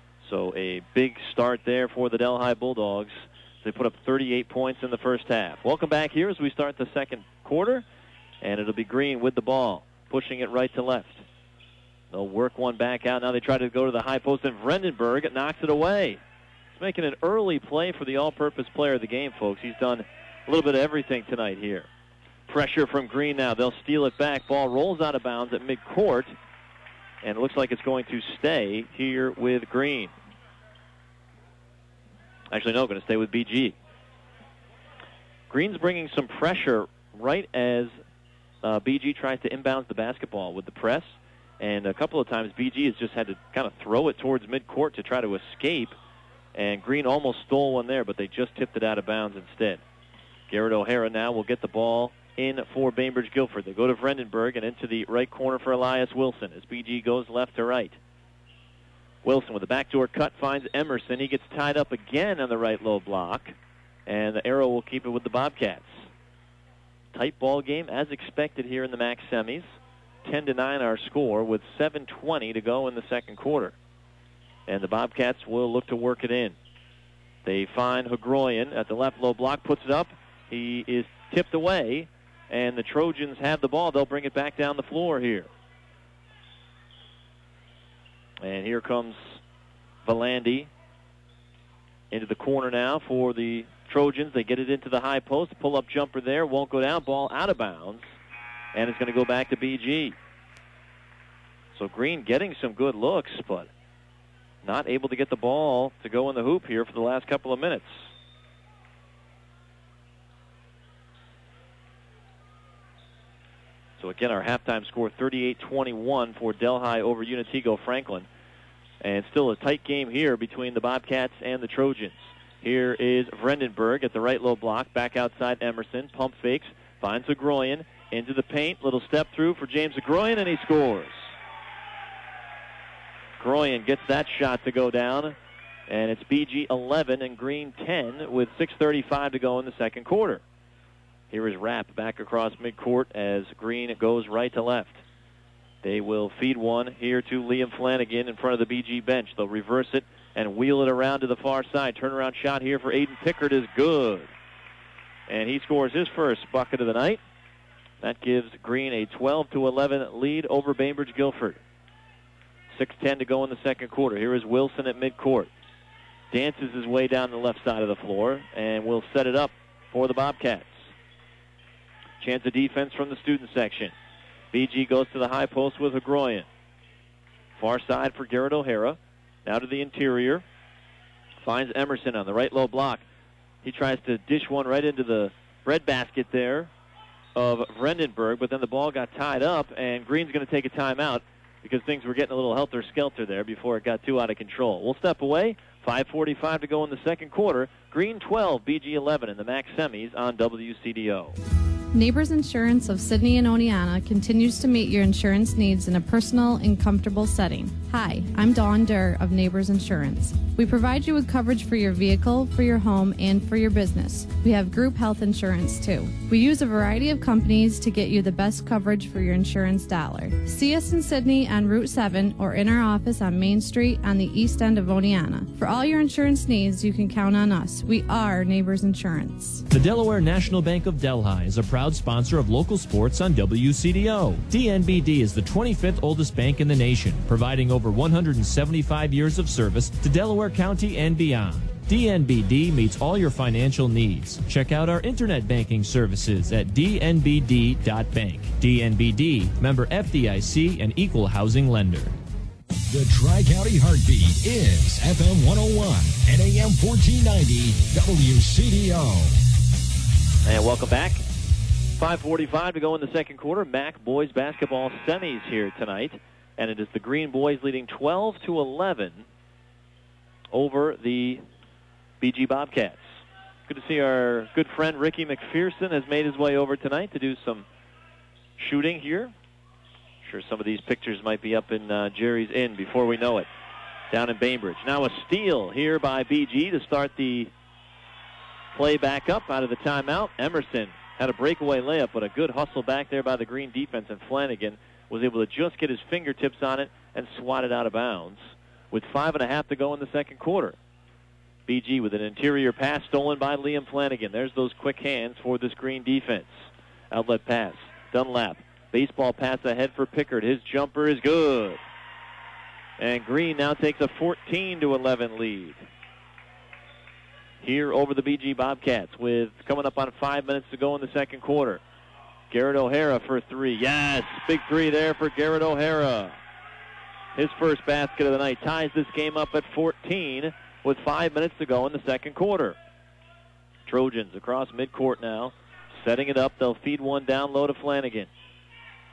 So a big start there for the Delhi Bulldogs. They put up thirty-eight points in the first half. Welcome back here as we start the second quarter, and it'll be Green with the ball, pushing it right to left. They'll work one back out. Now they try to go to the high post, and Vredenberg knocks it away. He's making an early play for the all-purpose player of the game, folks. He's done a little bit of everything tonight here. Pressure from Green now. They'll steal it back. Ball rolls out of bounds at midcourt, and it looks like it's going to stay here with Green. Actually, no, going to stay with B G. Green's bringing some pressure right as uh, B G tries to inbounds the basketball with the press, and a couple of times B G has just had to kind of throw it towards midcourt to try to escape, and Green almost stole one there, but they just tipped it out of bounds instead. Garrett O'Hara now will get the ball in for Bainbridge Guilford. They go to Vredenburg and into the right corner for Elias Wilson as B G goes left to right. Wilson with a backdoor cut finds Emerson. He gets tied up again on the right low block, and the Arrow will keep it with the Bobcats. Tight ball game as expected here in the M A C semis. ten to nine our score with seven twenty to go in the second quarter. And the Bobcats will look to work it in. They find Hagroyan at the left low block, puts it up. He is tipped away, and the Trojans have the ball. They'll bring it back down the floor here. And here comes Valandi into the corner now for the Trojans. They get it into the high post. Pull-up jumper there. Won't go down. Ball out of bounds. And it's going to go back to B G. So Green getting some good looks, but not able to get the ball to go in the hoop here for the last couple of minutes. So again, our halftime score thirty-eight twenty-one for Delhi over Unitigo Franklin. And still a tight game here between the Bobcats and the Trojans. Here is Vredenburg at the right low block, back outside Emerson. Pump fakes, finds Hagroyan into the paint. Little step through for James Hagroyan, and he scores. Hagroyan gets that shot to go down, and it's B G eleven and Green ten with six thirty-five to go in the second quarter. Here is Rapp back across midcourt as Green goes right to left. They will feed one here to Liam Flanagan in front of the B G bench. They'll reverse it and wheel it around to the far side. Turnaround shot here for Aiden Pickard is good. And he scores his first bucket of the night. That gives Green a twelve to eleven lead over Bainbridge Guilford. six ten to go in the second quarter. Here is Wilson at midcourt. Dances his way down the left side of the floor and will set it up for the Bobcats. Chance of defense from the student section. B G goes to the high post with Hagroyan. Far side for Garrett O'Hara. Now to the interior. Finds Emerson on the right low block. He tries to dish one right into the breadbasket there of Vredenburg, but then the ball got tied up, and Green's going to take a timeout because things were getting a little helter-skelter there before it got too out of control. We'll step away. five forty-five to go in the second quarter. Green twelve, B G eleven in the M A C semis on W C D O. Neighbors Insurance of Sydney and Oneonta continues to meet your insurance needs in a personal and comfortable setting. Hi, I'm Dawn Durr of Neighbors Insurance. We provide you with coverage for your vehicle, for your home, and for your business. We have group health insurance too. We use a variety of companies to get you the best coverage for your insurance dollar. See us in Sydney on Route seven or in our office on Main Street on the east end of Oneonta. For all your insurance needs, you can count on us. We are Neighbors Insurance. The Delaware National Bank of Delhi is a proud sponsor of local sports on W C D O. D N B D is the twenty-fifth oldest bank in the nation, providing over one hundred seventy-five years of service to Delaware County and beyond. D N B D meets all your financial needs. Check out our internet banking services at d n b d dot bank. D N B D, member F D I C and equal housing lender. The Tri-County Heartbeat is F M one oh one and A M fourteen ninety W C D O. And welcome back. five forty-five to go in the second quarter. M A C boys basketball semis here tonight. And it is the Green boys leading twelve to eleven over the B G Bobcats. Good to see our good friend Ricky McPherson has made his way over tonight to do some shooting here. I'm sure some of these pictures might be up in uh, Jerry's Inn before we know it, down in Bainbridge. Now a steal here by B G to start the play back up out of the timeout. Emerson had a breakaway layup, but a good hustle back there by the Green defense, and Flanagan was able to just get his fingertips on it and swat it out of bounds with five and a half to go in the second quarter. B G with an interior pass stolen by Liam Flanagan. There's those quick hands for this Green defense. Outlet pass. Dunlap. Baseball pass ahead for Pickard. His jumper is good. And Green now takes a fourteen to eleven lead here over the B G Bobcats with coming up on five minutes to go in the second quarter. Garrett O'Hara for three. Yes, big three there for Garrett O'Hara. His first basket of the night ties this game up at fourteen with five minutes to go in the second quarter. Trojans across midcourt now, setting it up. They'll feed one down low to Flanagan.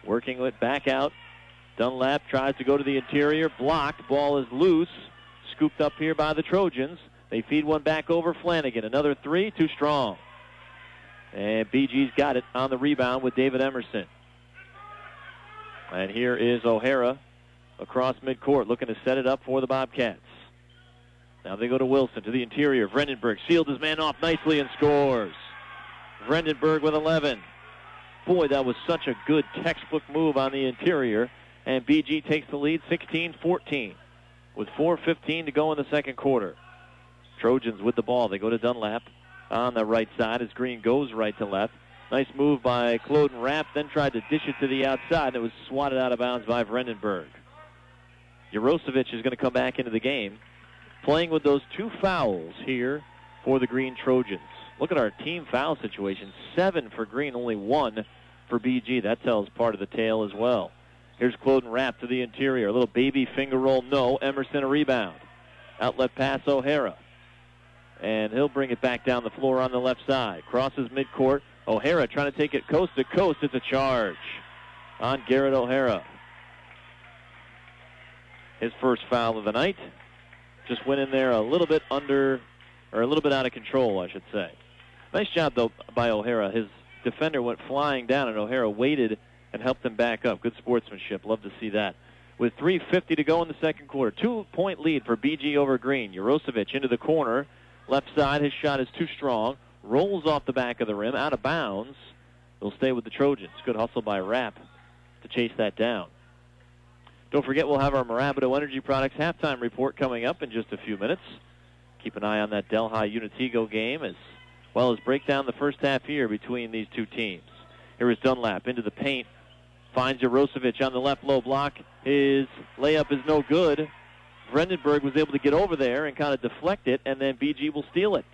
Working it back out. Dunlap tries to go to the interior. Blocked. Ball is loose. Scooped up here by the Trojans. They feed one back over Flanagan. Another three. Too strong. And B G's got it on the rebound with David Emerson. And here is O'Hara across midcourt looking to set it up for the Bobcats. Now they go to Wilson to the interior. Vredenberg sealed his man off nicely and scores. Vredenberg with eleven. Boy, that was such a good textbook move on the interior. And B G takes the lead sixteen fourteen with four fifteen to go in the second quarter. Trojans with the ball. They go to Dunlap on the right side as Green goes right to left. Nice move by Cloden Rapp, then tried to dish it to the outside, and it was swatted out of bounds by Vredenberg. Jurosevic is going to come back into the game, playing with those two fouls here for the Green Trojans. Look at our team foul situation. Seven for Green, only one for B G. That tells part of the tale as well. Here's Cloden Rapp to the interior. A little baby finger roll, no. Emerson a rebound. Outlet pass, O'Hara. And he'll bring it back down the floor on the left side. Crosses midcourt. O'Hara trying to take it coast to coast. It's a charge on Garrett O'Hara. His first foul of the night. Just went in there a little bit under, or a little bit out of control, I should say. Nice job, though, by O'Hara. His defender went flying down, and O'Hara waited and helped him back up. Good sportsmanship. Love to see that. With three fifty to go in the second quarter. Two-point lead for B G over Green. Jurosevic into the corner. Left side, his shot is too strong. Rolls off the back of the rim, out of bounds. They'll stay with the Trojans. Good hustle by Rapp to chase that down. Don't forget, we'll have our Marabito Energy Products halftime report coming up in just a few minutes. Keep an eye on that Delhi Unitigo game as well as break down the first half here between these two teams. Here is Dunlap into the paint. Finds Jurosevic on the left low block. His layup is no good. Vredenberg was able to get over there and kind of deflect it, and then B G will steal it.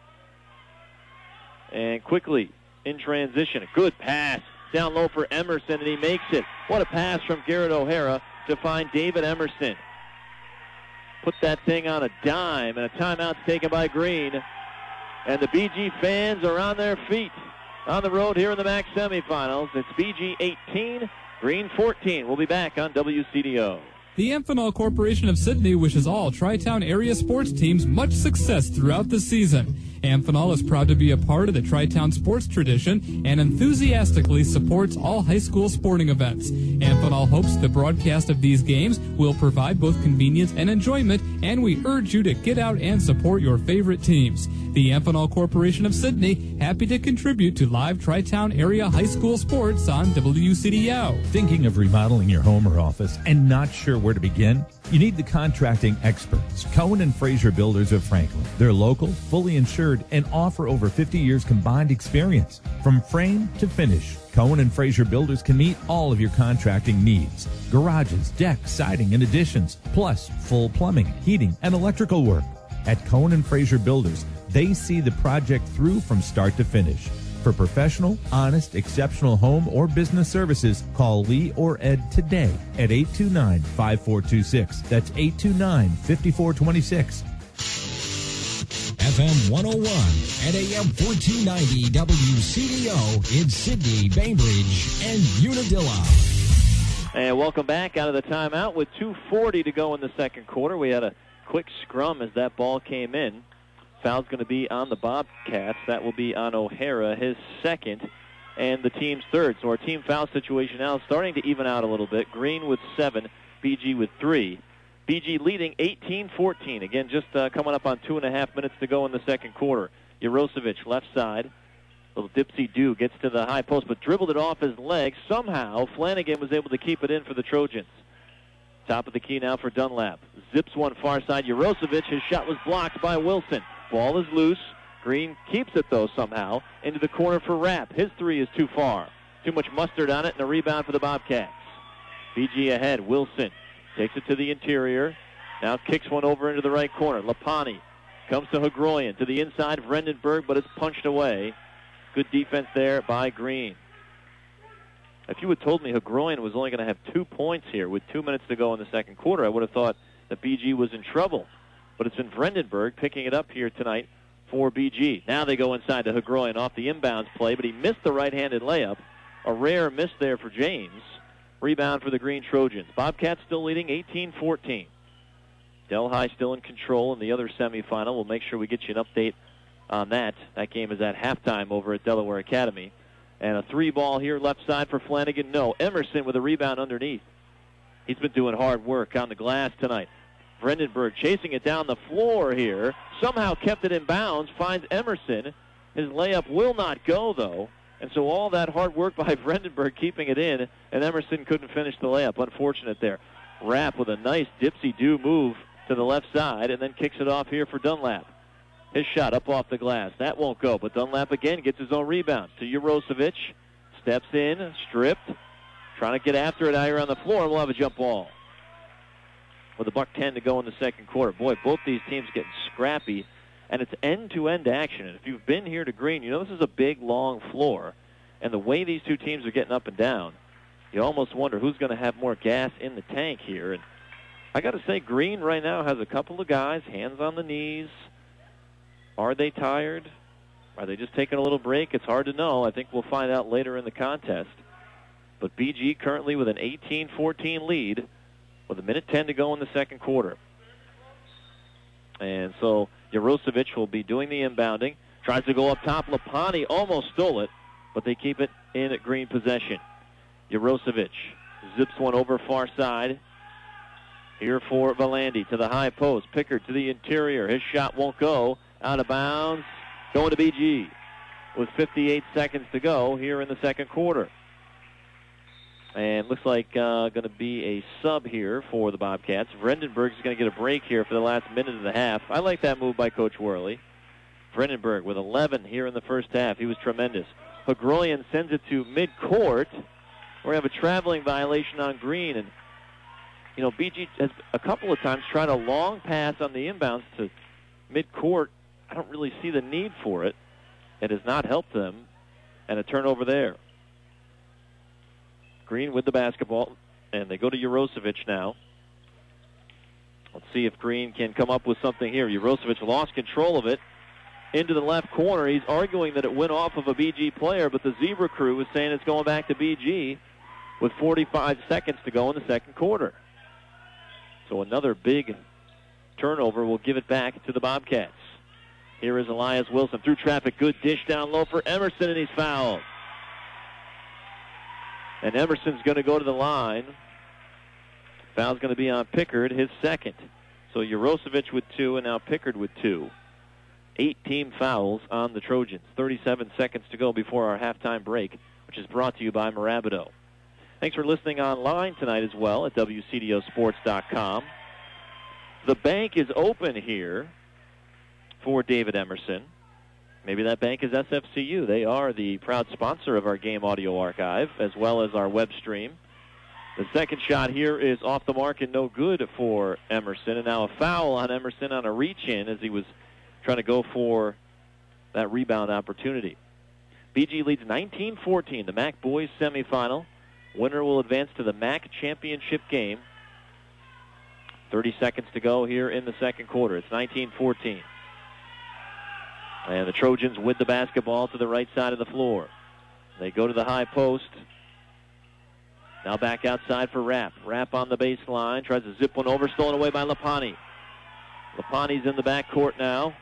And quickly, in transition, a good pass down low for Emerson, and he makes it. What a pass from Garrett O'Hara to find David Emerson. Put that thing on a dime, and a timeout's taken by Green. And the B G fans are on their feet on the road here in the M A C semifinals. It's B G eighteen, Green fourteen. We'll be back on W C D O. The Amphenol Corporation of Sydney wishes all Tri-Town area sports teams much success throughout the season. Amphenol is proud to be a part of the Tri-Town sports tradition and enthusiastically supports all high school sporting events. Amphenol hopes the broadcast of these games will provide both convenience and enjoyment, and we urge you to get out and support your favorite teams. The Amphenol Corporation of Sydney, happy to contribute to live Tri-Town area high school sports on W C D O. Thinking of remodeling your home or office and not sure where to begin? You need the contracting experts, Cohen and Fraser Builders of Franklin. They're local, fully insured, and offer over fifty years combined experience. From frame to finish, Cohen and Fraser Builders can meet all of your contracting needs. Garages, decks, siding, and additions, plus full plumbing, heating, and electrical work. At Cohen and Fraser Builders, they see the project through from start to finish. For professional, honest, exceptional home or business services, call Lee or Ed today at eight two nine, five four two six. That's eight two nine, five four two six. F M one oh one and A M fourteen ninety W C D O in Sydney, Bainbridge, and Unadilla. And welcome back out of the timeout with two forty to go in the second quarter. We had a quick scrum as that ball came in. Foul's going to be on the Bobcats. That will be on O'Hara, his second, and the team's third. So our team foul situation now is starting to even out a little bit. Green with seven, B G with three. B G leading eighteen fourteen. Again, just uh, coming up on two and a half minutes to go in the second quarter. Jurosevic, left side. Little dipsy-do, gets to the high post, but dribbled it off his leg. Somehow, Flanagan was able to keep it in for the Trojans. Top of the key now for Dunlap. Zips one far side. Jurosevic, his shot was blocked by Wilson. Ball is loose. Green keeps it, though, somehow. Into the corner for Rapp. His three is too far. Too much mustard on it, and a rebound for the Bobcats. B G ahead. Wilson takes it to the interior. Now kicks one over into the right corner. Lapani comes to Hagroyan. To the inside, Vredenberg, but it's punched away. Good defense there by Green. If you had told me Hagroyan was only going to have two points here with two minutes to go in the second quarter, I would have thought that B G was in trouble. But it's been Vredenberg picking it up here tonight for B G. Now they go inside to Hagroyan off the inbounds play, but he missed the right-handed layup. A rare miss there for James. Rebound for the Green Trojans. Bobcats still leading eighteen fourteen. Delhi still in control in the other semifinal. We'll make sure we get you an update on that. That game is at halftime over at Delaware Academy. And a three ball here left side for Flanagan. No, Emerson with a rebound underneath. He's been doing hard work on the glass tonight. Vredenberg chasing it down the floor here. Somehow kept it in bounds. Finds Emerson. His layup will not go, though. And so all that hard work by Vredenberg keeping it in, and Emerson couldn't finish the layup. Unfortunate there. Rapp with a nice dipsy-do move to the left side, and then kicks it off here for Dunlap. His shot up off the glass. That won't go, but Dunlap again gets his own rebound. To Urosevic. Steps in, stripped. Trying to get after it out here on the floor, and we'll have a jump ball. With a buck ten to go in the second quarter. Boy, both these teams getting scrappy, and it's end-to-end action. And if you've been here to Green, you know this is a big, long floor. And the way these two teams are getting up and down, you almost wonder who's going to have more gas in the tank here. And I got to say, Green right now has a couple of guys, hands on the knees. Are they tired? Are they just taking a little break? It's hard to know. I think we'll find out later in the contest. But B G currently with an eighteen fourteen lead with a minute ten to go in the second quarter. And so Urosevic will be doing the inbounding. Tries to go up top. Lapani almost stole it, but they keep it in at Green possession. Urosevic zips one over far side. Here for Valandi to the high post. Pickard to the interior. His shot won't go. Out of bounds. Going to B G with fifty-eight seconds to go here in the second quarter. And looks like uh, going to be a sub here for the Bobcats. Vredenberg is going to get a break here for the last minute and a half. I like that move by Coach Worley. Vredenberg with eleven here in the first half. He was tremendous. Hagroyan sends it to midcourt. We have a traveling violation on Green. And, you know, B G has a couple of times tried a long pass on the inbounds to midcourt. I don't really see the need for it. It has not helped them. And a turnover there. Green with the basketball, and they go to Urosevic now. Let's see if Green can come up with something here. Urosevic lost control of it into the left corner. He's arguing that it went off of a B G player, but the Zebra crew is saying it's going back to B G with forty-five seconds to go in the second quarter. So another big turnover will give it back to the Bobcats. Here is Elias Wilson through traffic. Good dish down low for Emerson, and he's fouled. And Emerson's going to go to the line. Foul's going to be on Pickard, his second. So Urosevic with two, and now Pickard with two. Eight team fouls on the Trojans. thirty-seven seconds to go before our halftime break, which is brought to you by Marabido. Thanks for listening online tonight as well at W C D O sports dot com. The bank is open here for David Emerson. Maybe that bank is S F C U. They are the proud sponsor of our game audio archive as well as our web stream. The second shot here is off the mark and no good for Emerson. And now a foul on Emerson on a reach-in as he was trying to go for that rebound opportunity. B G leads nineteen fourteen, the M A C boys semifinal. Winner will advance to the M A C championship game. thirty seconds to go here in the second quarter. It's nineteen fourteen. And the Trojans with the basketball to the right side of the floor. They go to the high post. Now back outside for Rapp. Rapp on the baseline. Tries to zip one over. Stolen away by Lapani. Lapani's in the backcourt now.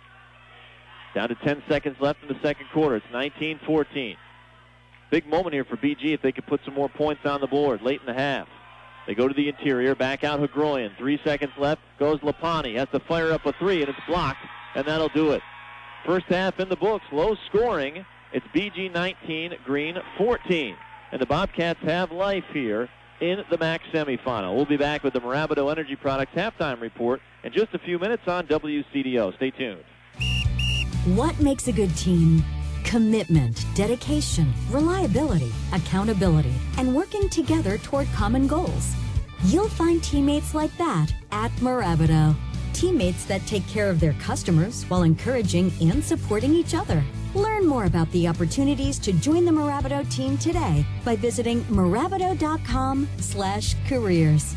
Down to ten seconds left in the second quarter. It's nineteen fourteen. Big moment here for B G if they could put some more points on the board late in the half. They go to the interior. Back out Hagroyan. Three seconds left. Goes Lapani. Has to fire up a three, and it's blocked. And that'll do it. First half in the books. Low scoring. It's B G nineteen, Green fourteen. And the Bobcats have life here in the M A C semifinal. We'll be back with the Marabido Energy Products halftime report in just a few minutes on W C D O. Stay tuned. What makes a good team? Commitment, dedication, reliability, accountability, and working together toward common goals. You'll find teammates like that at Marabido. Teammates that take care of their customers while encouraging and supporting each other. Learn more about the opportunities to join the Marabido team today by visiting Marabido.com slash careers.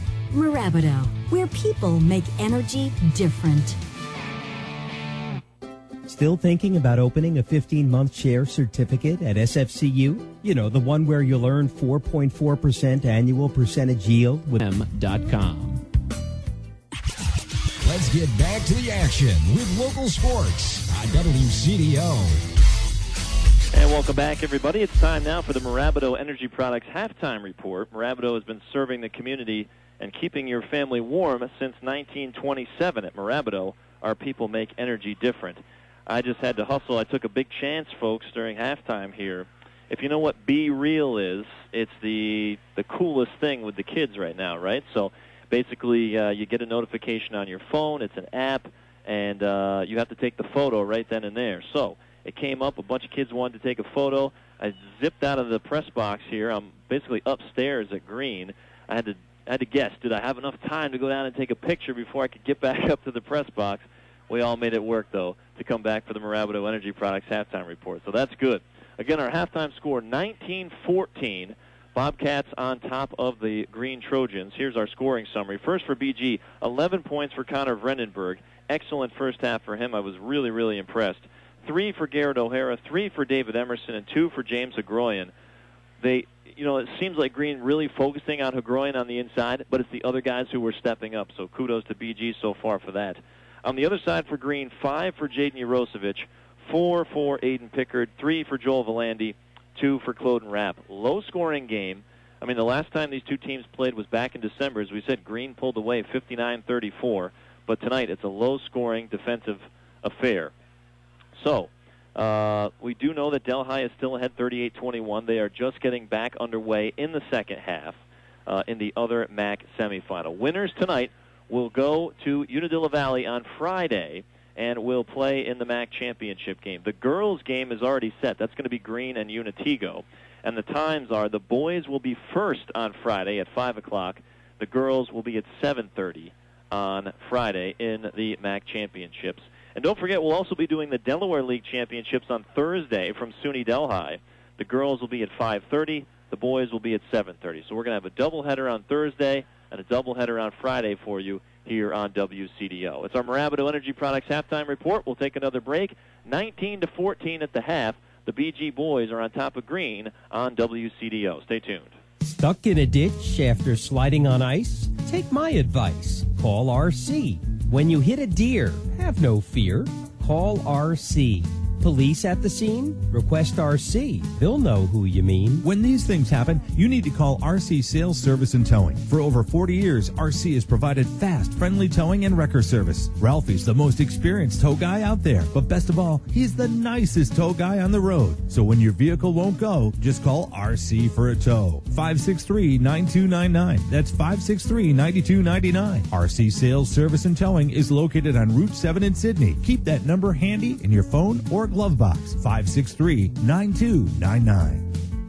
Marabido, where people make energy different. Still thinking about opening a fifteen-month share certificate at S F C U? You know, the one where you'll earn four point four percent annual percentage yield with M dot com. Let's get back to the action with local sports on W C D O. And welcome back, everybody. It's time now for the Mirabito Energy Products Halftime Report. Mirabito has been serving the community and keeping your family warm since nineteen twenty-seven. At Mirabito, our people make energy different. I just had to hustle. I took a big chance, folks, during halftime here. If you know what Be Real is, it's the the coolest thing with the kids right now, right? So basically, uh, you get a notification on your phone. It's an app, and uh, you have to take the photo right then and there. So it came up. A bunch of kids wanted to take a photo. I zipped out of the press box here. I'm basically upstairs at Green. I had to I had to guess, did I have enough time to go down and take a picture before I could get back up to the press box? We all made it work, though, to come back for the Mirabito Energy Products Halftime Report. So that's good. Again, our halftime score, nineteen fourteen. Bobcats on top of the Green Trojans. Here's our scoring summary. First for B G, eleven points for Connor Vrendenberg. Excellent first half for him. I was really, really impressed. Three for Garrett O'Hara, three for David Emerson, and two for James Hagroyan. They, you know, it seems like Green really focusing on Hagroyan on the inside, but it's the other guys who were stepping up. So kudos to B G so far for that. On the other side for Green, five for Jaden Urosevich, four for Aiden Pickard, three for Joel Volandi, two for Cloden Rapp. Low-scoring game. I mean, the last time these two teams played was back in December. As we said, Green pulled away fifty-nine thirty-four. But tonight, it's a low-scoring defensive affair. So, uh, we do know that Delhi is still ahead thirty-eight twenty-one. They are just getting back underway in the second half uh, in the other M A C semifinal. Winners tonight will go to Unadilla Valley on Friday and will play in the M A C championship game. The girls' game is already set. That's going to be Green and Unatigo. And the times are the boys will be first on Friday at five o'clock. The girls will be at seven thirty on Friday in the M A C championships. And don't forget, we'll also be doing the Delaware League championships on Thursday from SUNY Delhi. The girls will be at five thirty. The boys will be at seven thirty. So we're going to have a doubleheader on Thursday and a doubleheader on Friday for you here on W C D O. It's our Mirabito Energy Products halftime report. We'll take another break. nineteen to fourteen at the half. The B G boys are on top of Green on W C D O. Stay tuned. Stuck in a ditch after sliding on ice? Take my advice. Call R C. When you hit a deer, have no fear. Call R C. Police at the scene? Request R C. They'll know who you mean. When these things happen, you need to call R C Sales Service and Towing. For over forty years, R C has provided fast, friendly towing and wrecker service. Ralphie's the most experienced tow guy out there, but best of all, he's the nicest tow guy on the road. So when your vehicle won't go, just call R C for a tow. five six three, nine two nine nine. That's five six three, nine two nine nine. R C Sales Service and Towing is located on Route seven in Sydney. Keep that number handy in your phone or glove box. five six three, nine two nine nine.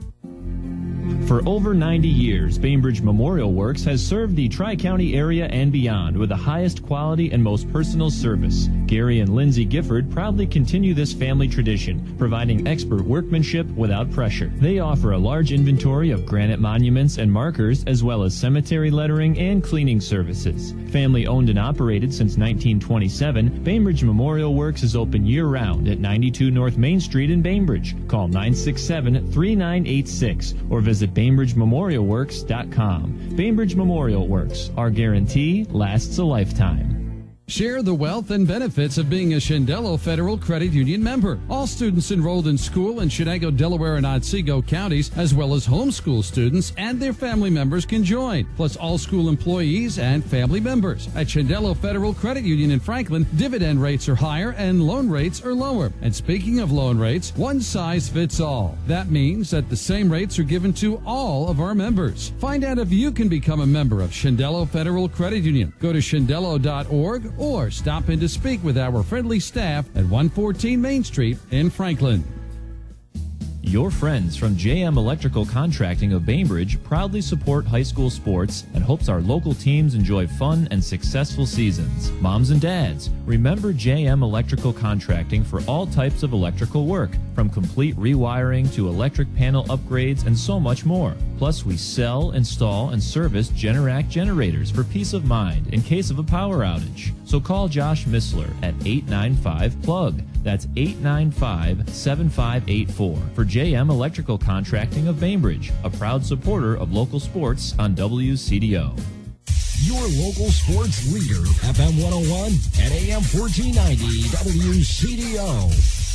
For over ninety years, Bainbridge Memorial Works has served the Tri-County area and beyond with the highest quality and most personal service. Gary and Lindsay Gifford proudly continue this family tradition, providing expert workmanship without pressure. They offer a large inventory of granite monuments and markers, as well as cemetery lettering and cleaning services. Family owned and operated since nineteen twenty-seven, Bainbridge Memorial Works is open year-round at ninety-two North Main Street in Bainbridge. Call nine six seven, three nine eight six or visit Bainbridge Memorial Works dot com. Bainbridge Memorial Works, our guarantee lasts a lifetime. Share the wealth and benefits of being a Shendello Federal Credit Union member. All students enrolled in school in Chenango, Delaware, and Otsego counties, as well as homeschool students and their family members can join, plus all school employees and family members. At Shendello Federal Credit Union in Franklin, dividend rates are higher and loan rates are lower. And speaking of loan rates, one size fits all. That means that the same rates are given to all of our members. Find out if you can become a member of Shendello Federal Credit Union. Go to shendello dot org or stop in to speak with our friendly staff at one fourteen Main Street in Franklin. Your friends from J M Electrical Contracting of Bainbridge proudly support high school sports and hopes our local teams enjoy fun and successful seasons. Moms and dads, remember J M Electrical Contracting for all types of electrical work, from complete rewiring to electric panel upgrades and so much more. Plus, we sell, install, and service Generac generators for peace of mind in case of a power outage. So call Josh Missler at eight nine five, P L U G. That's eight nine five, seven five eight four for J M Electrical Contracting of Bainbridge, a proud supporter of local sports on W C D O. Your local sports leader, F M one oh one and A M fourteen ninety W C D O.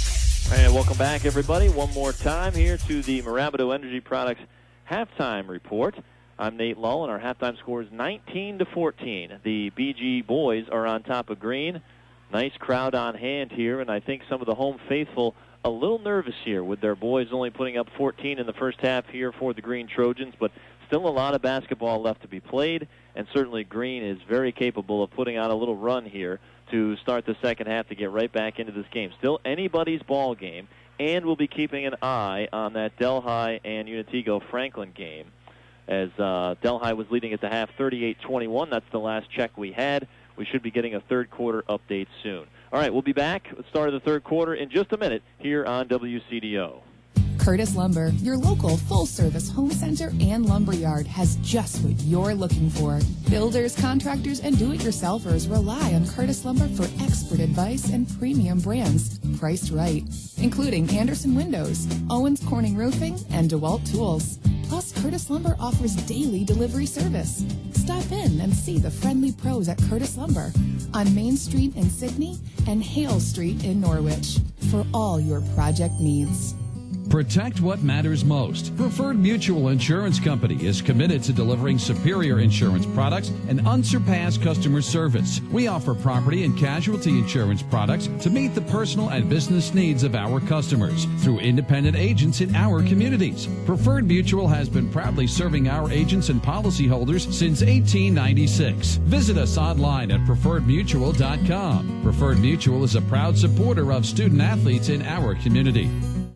And welcome back, everybody, one more time here to the Marabato Energy Products halftime report. I'm Nate Lull, and our halftime score is nineteen to fourteen. The B G boys are on top of Green. Nice crowd on hand here, and I think some of the home faithful a little nervous here with their boys only putting up fourteen in the first half here for the Green Trojans, but still a lot of basketball left to be played, and certainly Green is very capable of putting out a little run here to start the second half to get right back into this game. Still anybody's ball game, and we'll be keeping an eye on that Delhi and Unitego Franklin game, as uh, Delhi was leading at the half thirty-eight twenty-one. That's the last check we had. We should be getting a third quarter update soon. All right, we'll be back at the start of the third quarter in just a minute here on W C D O. Curtis Lumber, your local full-service home center and lumber yard, has just what you're looking for. Builders, contractors, and do-it-yourselfers rely on Curtis Lumber for expert advice and premium brands priced right, including Anderson Windows, Owens Corning Roofing, and DeWalt Tools. Plus, Curtis Lumber offers daily delivery service. Stop in and see the friendly pros at Curtis Lumber on Main Street in Sydney and Hale Street in Norwich for all your project needs. Protect what matters most. Preferred Mutual Insurance Company is committed to delivering superior insurance products and unsurpassed customer service. We offer property and casualty insurance products to meet the personal and business needs of our customers through independent agents in our communities. Preferred Mutual has been proudly serving our agents and policyholders since eighteen ninety-six. Visit us online at preferred mutual dot com. Preferred Mutual is a proud supporter of student athletes in our community.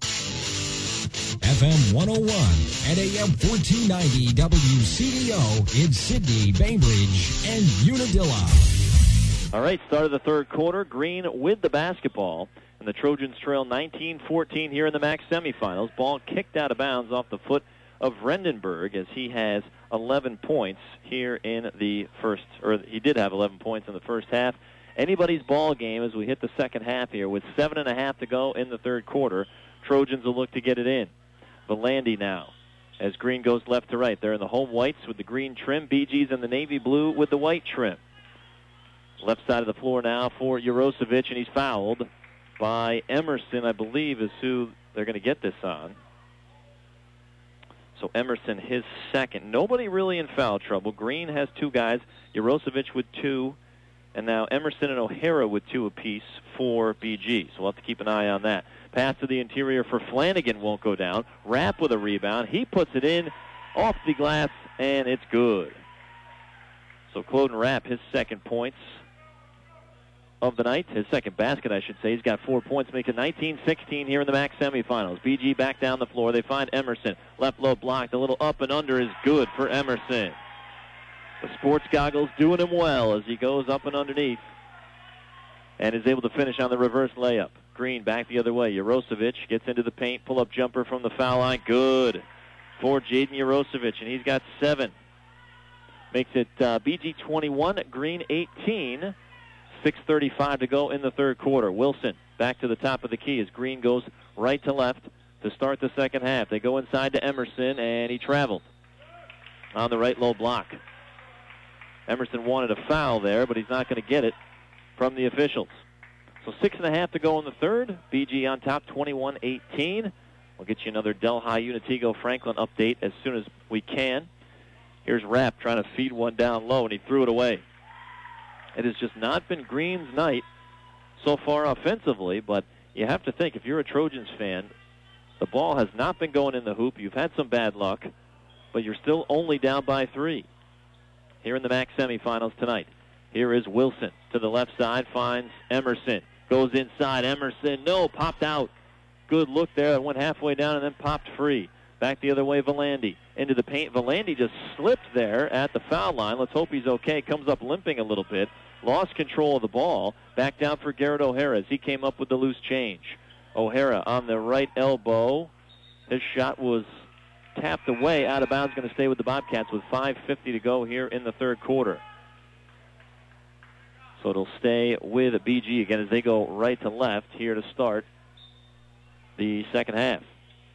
F M one oh one and A M fourteen ninety W C D O in Sydney, Bainbridge, and Unadilla. All right, start of the third quarter. Green with the basketball, and the Trojans trail nineteen fourteen here in the M A C semifinals. Ball kicked out of bounds off the foot of Rendenberg, as he has eleven points here in the first, or he did have eleven points in the first half. Anybody's ball game as we hit the second half here with seven and a half to go in the third quarter. Trojans will look to get it in. Valandi now, as Green goes left to right. They're in the home whites with the green trim. B G's in the navy blue with the white trim. Left side of the floor now for Urosevic, and he's fouled by Emerson, I believe, is who they're going to get this on. So Emerson, his second. Nobody really in foul trouble. Green has two guys, Urosevic with two, and now Emerson and O'Hara with two apiece for B G. So we'll have to keep an eye on that. Pass to the interior for Flanagan won't go down. Rapp with a rebound. He puts it in off the glass, and it's good. So Cloden Rapp, his second points of the night. His second basket, I should say. He's got four points, makes it nineteen sixteen here in the M A C semifinals. B G back down the floor. They find Emerson. Left low blocked. A little up and under is good for Emerson. The sports goggles doing him well as he goes up and underneath and is able to finish on the reverse layup. Green back the other way. Urosevic gets into the paint. Pull-up jumper from the foul line. Good for Jaden Urosevic, and he's got seven. Makes it uh, B G twenty-one, Green eighteen. six thirty-five to go in the third quarter. Wilson back to the top of the key as Green goes right to left to start the second half. They go inside to Emerson, and he traveled on the right low block. Emerson wanted a foul there, but he's not going to get it from the officials. So six and a half to go in the third. B G on top, twenty-one eighteen. We'll get you another Delhi Unitego Franklin update as soon as we can. Here's Rapp trying to feed one down low, and he threw it away. It has just not been Green's night so far offensively, but you have to think, if you're a Trojans fan, the ball has not been going in the hoop. You've had some bad luck, but you're still only down by three here in the M A C semifinals tonight. Here is Wilson to the left side, finds Emerson. Goes inside, Emerson, no, popped out. Good look there, it went halfway down and then popped free. Back the other way, Valandi. Into the paint, Valandi just slipped there at the foul line. Let's hope he's okay. Comes up limping a little bit. Lost control of the ball. Back down for Garrett O'Hara as he came up with the loose change. O'Hara on the right elbow. His shot was tapped away, out of bounds, going to stay with the Bobcats with five fifty to go here in the third quarter. So it'll stay with B G again as they go right to left here to start the second half.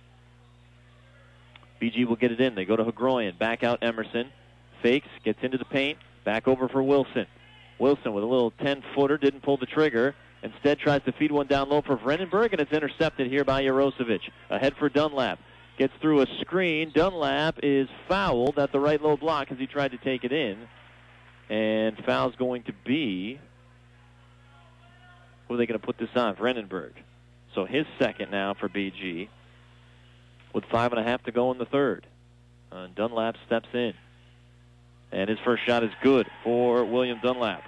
B G will get it in. They go to Hagroyan. Back out Emerson. Fakes. Gets into the paint. Back over for Wilson. Wilson with a little ten-footer. Didn't pull the trigger. Instead tries to feed one down low for Vredenberg, and it's intercepted here by Jarosevic. Ahead for Dunlap. Gets through a screen. Dunlap is fouled at the right low block as he tried to take it in. And foul's going to be... Who are they going to put this on? Vredenberg. So his second now for B G. With five and a half to go in the third. Uh, Dunlap steps in. And his first shot is good for William Dunlap.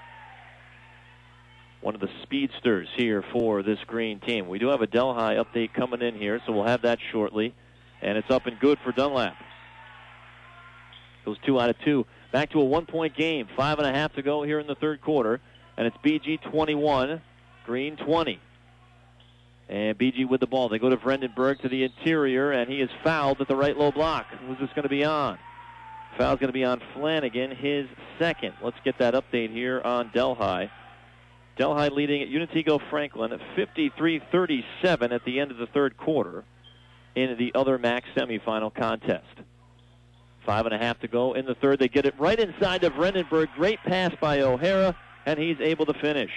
One of the speedsters here for this green team. We do have a Delhi update coming in here, so we'll have that shortly. And it's up and good for Dunlap. Goes two out of two. Back to a one-point game. Five and a half to go here in the third quarter. And it's B G twenty-one, Green twenty. And B G with the ball. They go to Vredenberg to the interior, and he is fouled at the right low block. Who's this going to be on? Foul's going to be on Flanagan, his second. Let's get that update here on Delhi. Delhi leading at Unitigo Franklin at fifty-three thirty-seven at the end of the third quarter in the other M A C semifinal contest. Five and a half to go in the third. They get it right inside to Vredenberg. Great pass by O'Hara, and he's able to finish.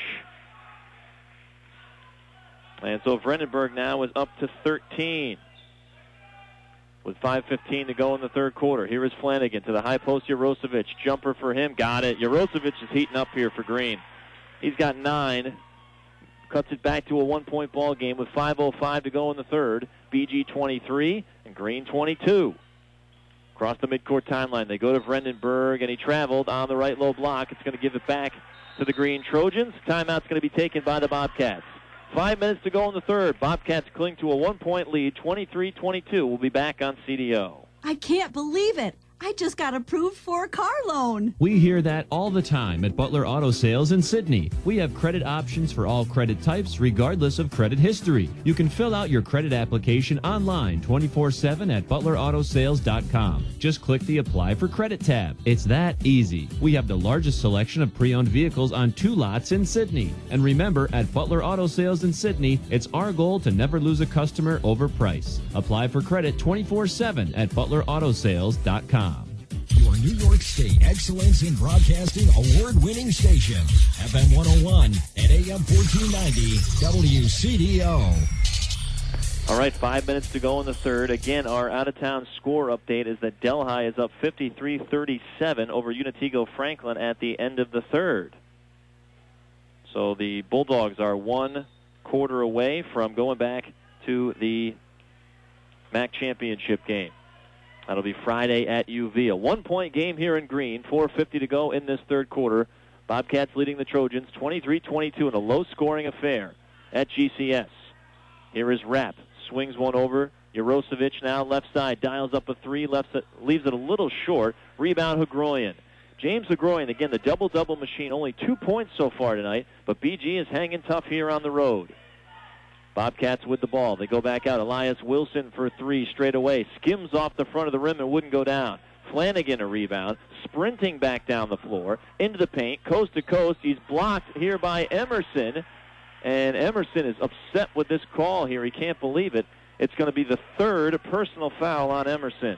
And so Vredenberg now is up to thirteen. With five fifteen to go in the third quarter. Here is Flanagan to the high post. Jarosevic. Jumper for him. Got it. Jarosevic is heating up here for Green. He's got nine. Cuts it back to a one-point ball game with five oh five to go in the third. B G twenty-three and Green twenty-two. Across the midcourt timeline. They go to Vredenberg, and he traveled on the right low block. It's going to give it back to the Green Trojans. Timeout's going to be taken by the Bobcats. Five minutes to go in the third. Bobcats cling to a one-point lead, twenty-three twenty-two. We'll be back on C D O. I can't believe it. I just got approved for a car loan. We hear that all the time at Butler Auto Sales in Sydney. We have credit options for all credit types, regardless of credit history. You can fill out your credit application online twenty-four seven at butler auto sales dot com. Just click the Apply for Credit tab. It's that easy. We have the largest selection of pre-owned vehicles on two lots in Sydney. And remember, at Butler Auto Sales in Sydney, it's our goal to never lose a customer over price. Apply for credit twenty-four seven at butler auto sales dot com. Your New York State Excellence in Broadcasting award-winning station. F M one oh one and A M fourteen ninety W C D O. All right, five minutes to go in the third. Again, our out-of-town score update is that Delhi is up fifty-three thirty-seven over Unitigo Franklin at the end of the third. So the Bulldogs are one quarter away from going back to the M A C championship game. That'll be Friday at U V. A one-point game here in Green. four fifty to go in this third quarter. Bobcats leading the Trojans twenty-three twenty-two in a low-scoring affair at G C S. Here is Rapp. Swings one over. Jarosevic now left side. Dials up a three. Left it, leaves it a little short. Rebound Hagroyan. James Hagroyan, again, the double-double machine. Only two points so far tonight, but B G is hanging tough here on the road. Bobcats with the ball. They go back out. Elias Wilson for three straight away. Skims off the front of the rim and wouldn't go down. Flanagan a rebound. Sprinting back down the floor. Into the paint. Coast to coast. He's blocked here by Emerson. And Emerson is upset with this call here. He can't believe it. It's going to be the third personal foul on Emerson.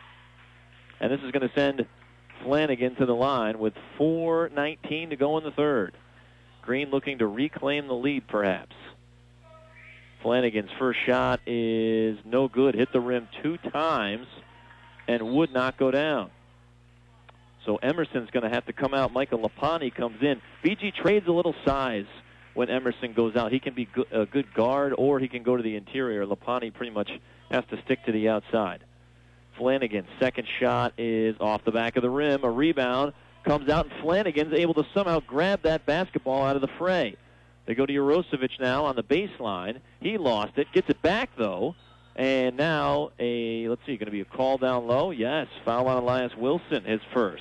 And this is going to send Flanagan to the line with four nineteen to go in the third. Green looking to reclaim the lead perhaps. Flanagan's first shot is no good. Hit the rim two times and would not go down. So Emerson's going to have to come out. Michael Lapani comes in. B G trades a little size when Emerson goes out. He can be a good guard or he can go to the interior. Lapani pretty much has to stick to the outside. Flanagan's second shot is off the back of the rim. A rebound comes out, and Flanagan's able to somehow grab that basketball out of the fray. They go to Jarosevic now on the baseline. He lost it. Gets it back, though. And now a, let's see, going to be a call down low? Yes, foul on Elias Wilson, his first.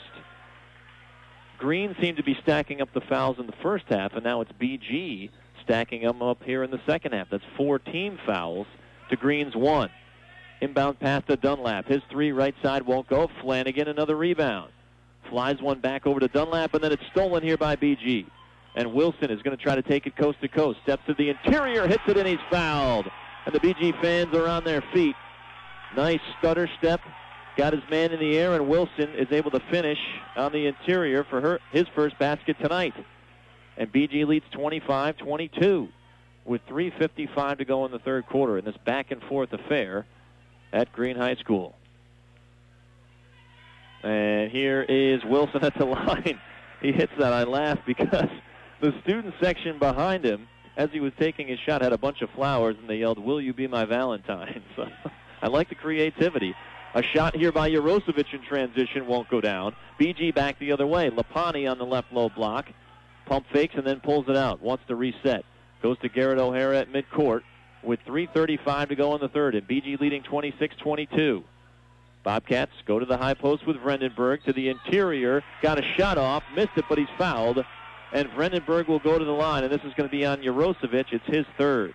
Green seemed to be stacking up the fouls in the first half, and now it's B G stacking them up here in the second half. That's four team fouls to Green's one. Inbound pass to Dunlap. His three right side won't go. Flanagan, another rebound. Flies one back over to Dunlap, and then it's stolen here by B G. And Wilson is going to try to take it coast to coast. Steps to the interior, hits it, and he's fouled. And the B G fans are on their feet. Nice stutter step. Got his man in the air, and Wilson is able to finish on the interior for her his first basket tonight. And B G leads twenty-five twenty-two with three fifty-five to go in the third quarter in this back-and-forth affair at Green High School. And here is Wilson at the line. He hits that. I laugh because the student section behind him, as he was taking his shot, had a bunch of flowers, and they yelled, "Will you be my Valentine?" So I like the creativity. A shot here by Jarosevic in transition won't go down. B G back the other way. Lapani on the left low block. Pump fakes and then pulls it out. Wants to reset. Goes to Garrett O'Hara at midcourt with three thirty-five to go in the third, and B G leading twenty-six twenty-two. Bobcats go to the high post with Vredenberg to the interior. Got a shot off. Missed it, but he's fouled. And Vredenberg will go to the line, and this is going to be on Jarosevic. It's his third.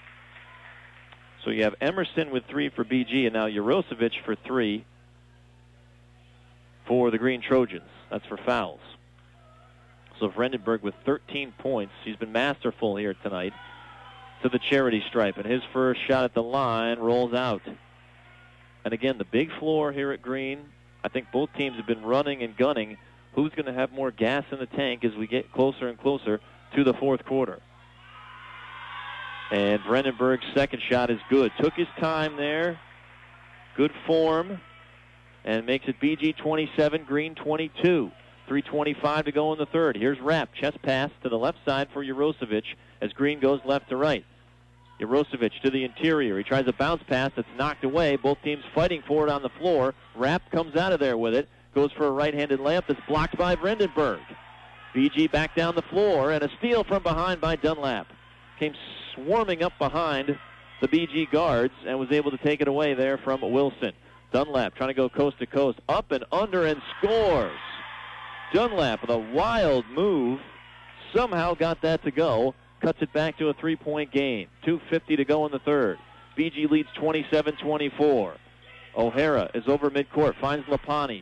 So you have Emerson with three for B G, and now Jarosevic for three for the Green Trojans. That's for fouls. So Vredenberg with thirteen points. He's been masterful here tonight to the charity stripe, and his first shot at the line rolls out. And again, the big floor here at Green, I think both teams have been running and gunning. Who's going to have more gas in the tank as we get closer and closer to the fourth quarter? And Vredenberg's second shot is good. Took his time there. Good form. And makes it B G twenty-seven, Green twenty-two. three twenty-five to go in the third. Here's Rapp. Chest pass to the left side for Jarosevic as Green goes left to right. Jarosevic to the interior. He tries a bounce pass that's knocked away. Both teams fighting for it on the floor. Rapp comes out of there with it. Goes for a right-handed layup that's blocked by Vredenberg. B G back down the floor, and a steal from behind by Dunlap. Came swarming up behind the B G guards and was able to take it away there from Wilson. Dunlap trying to go coast to coast. Up and under and scores. Dunlap with a wild move. Somehow got that to go. Cuts it back to a three-point game. two fifty to go in the third. B G leads twenty-seven twenty-four. O'Hara is over midcourt. Finds Lapani.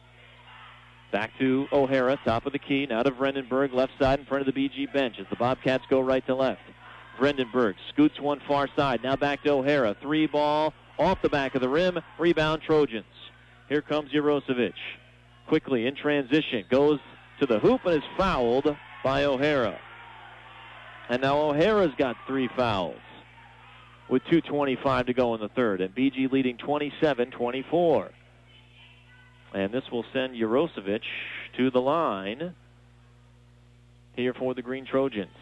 Back to O'Hara, top of the key. Now to Vredenberg, left side in front of the B G bench as the Bobcats go right to left. Vredenberg scoots one far side. Now back to O'Hara. Three ball off the back of the rim. Rebound Trojans. Here comes Jarosevic. Quickly in transition. Goes to the hoop and is fouled by O'Hara. And now O'Hara's got three fouls with two twenty-five to go in the third. And B G leading twenty-seven twenty-four. And this will send Jarosevic to the line here for the Green Trojans.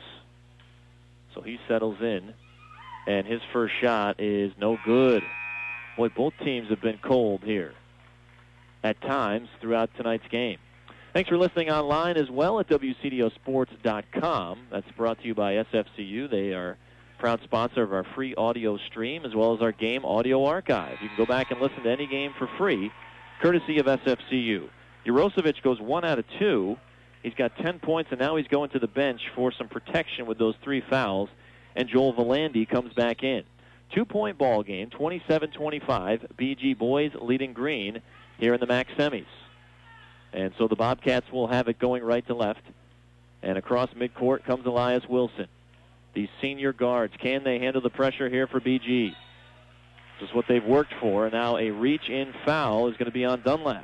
So he settles in, and his first shot is no good. Boy, both teams have been cold here at times throughout tonight's game. Thanks for listening online as well at W C D O sports dot com. That's brought to you by S F C U. They are a proud sponsor of our free audio stream as well as our game audio archive. You can go back and listen to any game for free, courtesy of S F C U. Jarosevic goes one out of two. He's got ten points, and now he's going to the bench for some protection with those three fouls, and Joel Volandi comes back in. Two-point ball game, twenty-seven twenty-five. B G boys leading Green here in the MAC semis. And so the Bobcats will have it going right to left. And across midcourt comes Elias Wilson. These senior guards, can they handle the pressure here for B G? This is what they've worked for. And now a reach-in foul is going to be on Dunlap.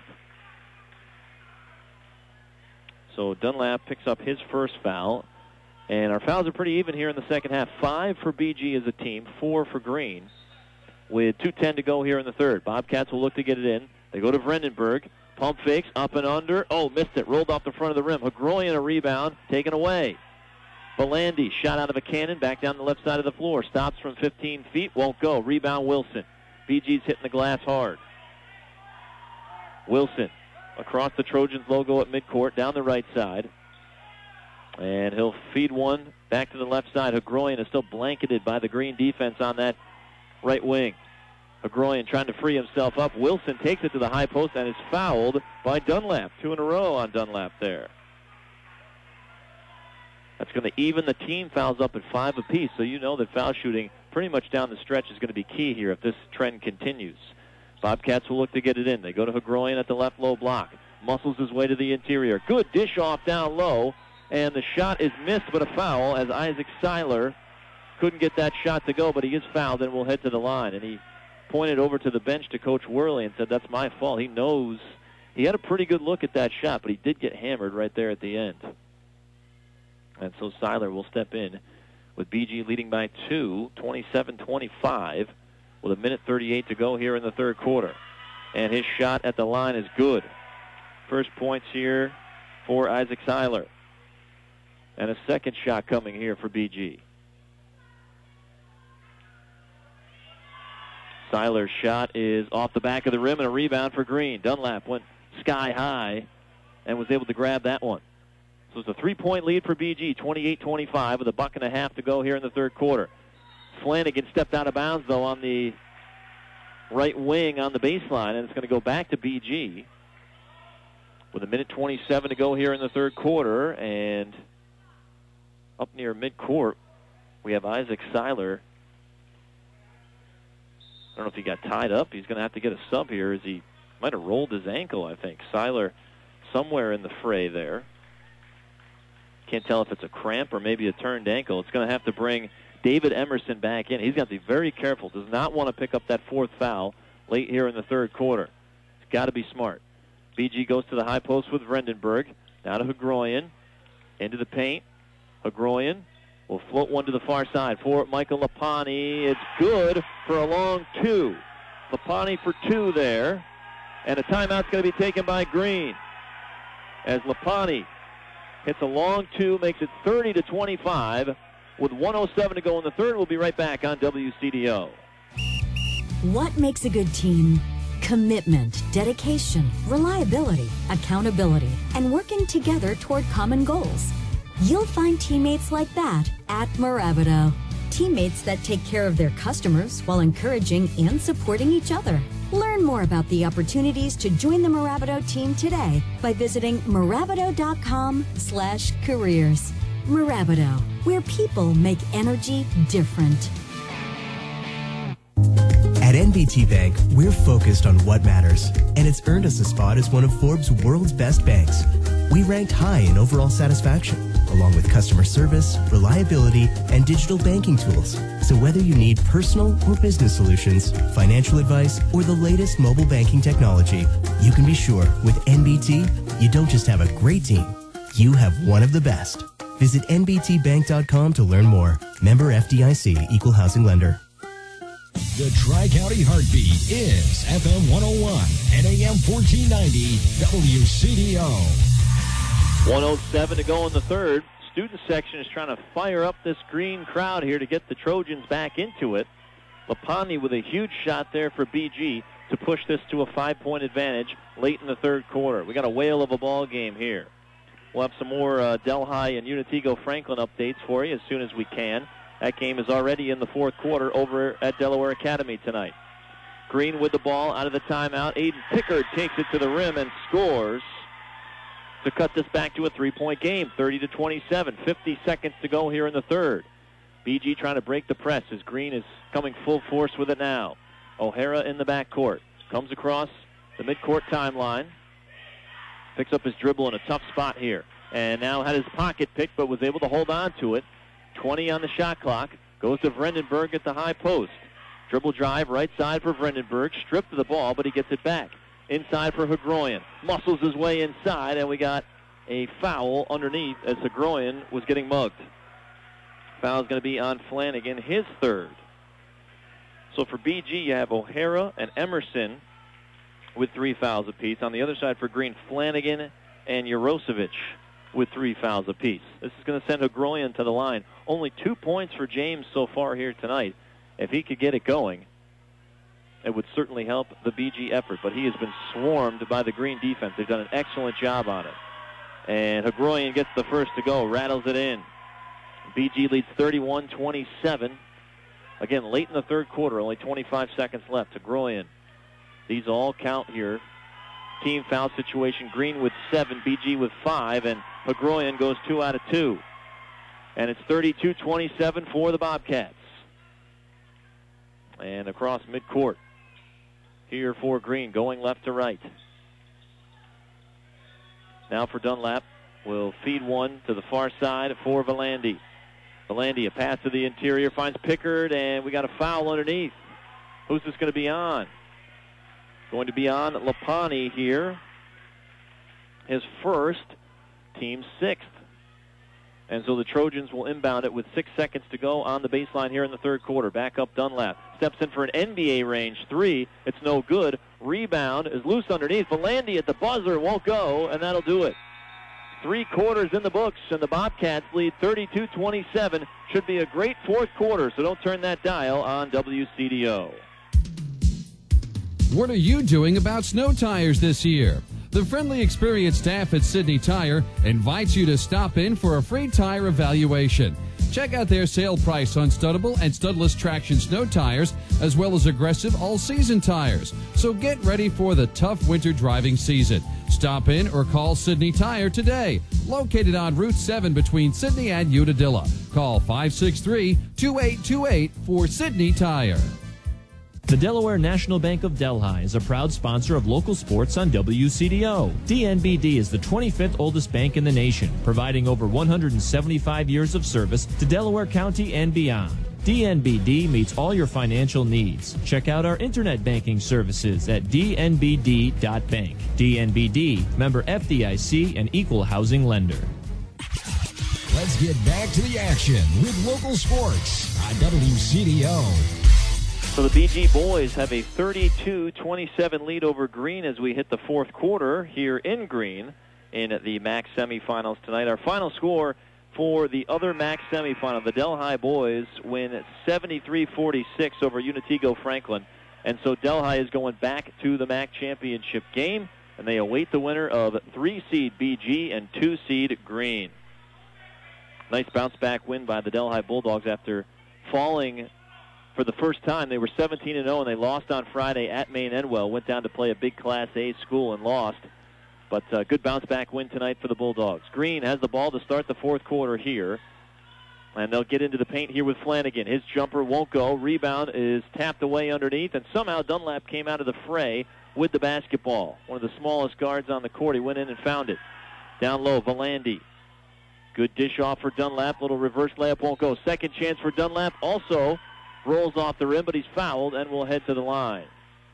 So Dunlap picks up his first foul. And our fouls are pretty even here in the second half. Five for B G as a team, four for Green, with two ten to go here in the third. Bobcats will look to get it in. They go to Vredenberg. Pump fakes, up and under. Oh, missed it. Rolled off the front of the rim. Hagroyan a rebound, taken away. Volandi, shot out of a cannon, back down the left side of the floor. Stops from fifteen feet, won't go. Rebound Wilson. B G's hitting the glass hard. Wilson across the Trojans logo at midcourt, down the right side. And he'll feed one back to the left side. Hagroyan is still blanketed by the Green defense on that right wing. Hagroyan trying to free himself up. Wilson takes it to the high post and is fouled by Dunlap. Two in a row on Dunlap there. That's going to even the team fouls up at five apiece, so you know that foul shooting pretty much down the stretch is going to be key here if this trend continues. Bobcats will look to get it in. They go to Hagroyan at the left low block. Muscles his way to the interior. Good dish off down low and the shot is missed, but a foul as Isaac Seiler couldn't get that shot to go, but he is fouled and will head to the line. And he pointed over to the bench to Coach Worley and said, that's my fault. He knows he had a pretty good look at that shot, but he did get hammered right there at the end. And so Seiler will step in with B G leading by two, twenty-seven twenty-five, with a minute thirty-eight to go here in the third quarter. And his shot at the line is good. First points here for Isaac Seiler. And a second shot coming here for B G. Seiler's shot is off the back of the rim and a rebound for Green. Dunlap went sky high and was able to grab that one. So it's a three-point lead for B G, twenty-eight twenty-five, with a buck and a half to go here in the third quarter. Flanagan stepped out of bounds, though, on the right wing on the baseline, and it's going to go back to B G with a minute twenty-seven to go here in the third quarter. And up near midcourt, we have Isaac Seiler. I don't know if he got tied up. He's going to have to get a sub here, as he might have rolled his ankle, I think. Seiler somewhere in the fray there. Can't tell if it's a cramp or maybe a turned ankle. It's going to have to bring David Emerson back in. He's got to be very careful. Does not want to pick up that fourth foul late here in the third quarter. He's got to be smart. B G goes to the high post with Vredenberg. Now to Hagroyan. Into the paint. Hagroyan will float one to the far side for Michael Lapani. It's good for a long two. Lapani for two there. And a timeout's going to be taken by Green, as Lapani hits a long two, makes it thirty to twenty-five. With one oh seven to go in the third, we'll be right back on W C D O. What makes a good team? Commitment, dedication, reliability, accountability, and working together toward common goals. You'll find teammates like that at Mirabito. Teammates that take care of their customers while encouraging and supporting each other. Learn more about the opportunities to join the Mirabito team today by visiting Mirabito.com slash careers. Mirabito, where people make energy different. At N B T Bank, we're focused on what matters, and it's earned us a spot as one of Forbes' world's best banks. We ranked high in overall satisfaction, along with customer service, reliability, and digital banking tools. So whether you need personal or business solutions, financial advice, or the latest mobile banking technology, you can be sure with N B T, you don't just have a great team, you have one of the best. Visit N B T bank dot com to learn more. Member F D I C, Equal Housing Lender. The Tri-County Heartbeat is F M one oh one and A M fourteen ninety W C D O. one oh seven to go in the third. Student section is trying to fire up this Green crowd here to get the Trojans back into it. Lapani with a huge shot there for B G to push this to a five-point advantage late in the third quarter. We got a whale of a ball game here. We'll have some more uh, Delhi and Unitigo Franklin updates for you as soon as we can. That game is already in the fourth quarter over at Delaware Academy tonight. Green with the ball out of the timeout. Aiden Pickard takes it to the rim and scores to cut this back to a three-point game, thirty to twenty-seven. fifty seconds to go here in the third. B G trying to break the press as Green is coming full force with it now. O'Hara in the backcourt. Comes across the midcourt timeline. Picks up his dribble in a tough spot here. And now had his pocket picked, but was able to hold on to it. twenty on the shot clock. Goes to Vredenberg at the high post. Dribble drive, right side for Vredenberg. Stripped of the ball, but he gets it back. Inside for Hagroyan. Muscles his way inside, and we got a foul underneath as Hagroyan was getting mugged. Foul's going to be on Flanagan, his third. So for B G, you have O'Hara and Emerson with three fouls apiece. On the other side for Green, Flanagan and Yarosevich with three fouls apiece. This is going to send Hagroyan to the line. Only two points for James so far here tonight. If he could get it going, it would certainly help the B G effort. But he has been swarmed by the Green defense. They've done an excellent job on it. And Hagroyan gets the first to go, rattles it in. B G leads thirty-one twenty-seven. Again, late in the third quarter, only twenty-five seconds left. Hagroyan. These all count here. Team foul situation, Green with seven, B G with five, and Hagroyan goes two out of two. And it's thirty-two twenty-seven for the Bobcats. And across midcourt here for Green, going left to right. Now for Dunlap. will feed one to the far side for Valandi. Valandi, a pass to the interior, finds Pickard, and we got a foul underneath. Who's this going to be on? Going to be on Lapani here. His first, team sixth. And so the Trojans will inbound it with six seconds to go on the baseline here in the third quarter. Back up Dunlap. Steps in for an N B A range three. It's no good. Rebound is loose underneath. Valandi at the buzzer won't go, and that'll do it. Three quarters in the books, and the Bobcats lead thirty-two twenty-seven. Should be a great fourth quarter, so don't turn that dial on W C D O. What are you doing about snow tires this year? The friendly, experienced staff at Sydney Tire invites you to stop in for a free tire evaluation. Check out their sale price on studdable and studless traction snow tires, as well as aggressive all-season tires. So get ready for the tough winter driving season. Stop in or call Sydney Tire today. Located on Route seven between Sydney and Unadilla. Call five six three, two eight two eight for Sydney Tire. The Delaware National Bank of Delhi is a proud sponsor of local sports on W C D O. D N B D is the twenty-fifth oldest bank in the nation, providing over one hundred seventy-five years of service to Delaware County and beyond. D N B D meets all your financial needs. Check out our internet banking services at d n b d dot bank. D N B D, member F D I C and equal housing lender. Let's get back to the action with local sports on W C D O. So the B G boys have a thirty-two twenty-seven lead over Green as we hit the fourth quarter here in Green in the M A C semifinals tonight. Our final score for the other M A C semifinal, the Delhi boys win seventy-three forty-six over Unitigo Franklin. And so Delhi is going back to the M A C championship game, and they await the winner of three seed B G and two seed Green. Nice bounce-back win by the Delhi Bulldogs after falling for the first time. They were seventeen and oh, and they lost on Friday at Maine Endwell. Went down to play a big Class A school and lost. But uh, good bounce-back win tonight for the Bulldogs. Green has the ball to start the fourth quarter here. And they'll get into the paint here with Flanagan. His jumper won't go. Rebound is tapped away underneath, and somehow Dunlap came out of the fray with the basketball. One of the smallest guards on the court. He went in and found it. Down low, Valandi. Good dish off for Dunlap. Little reverse layup won't go. Second chance for Dunlap. Also rolls off the rim, but he's fouled and will head to the line.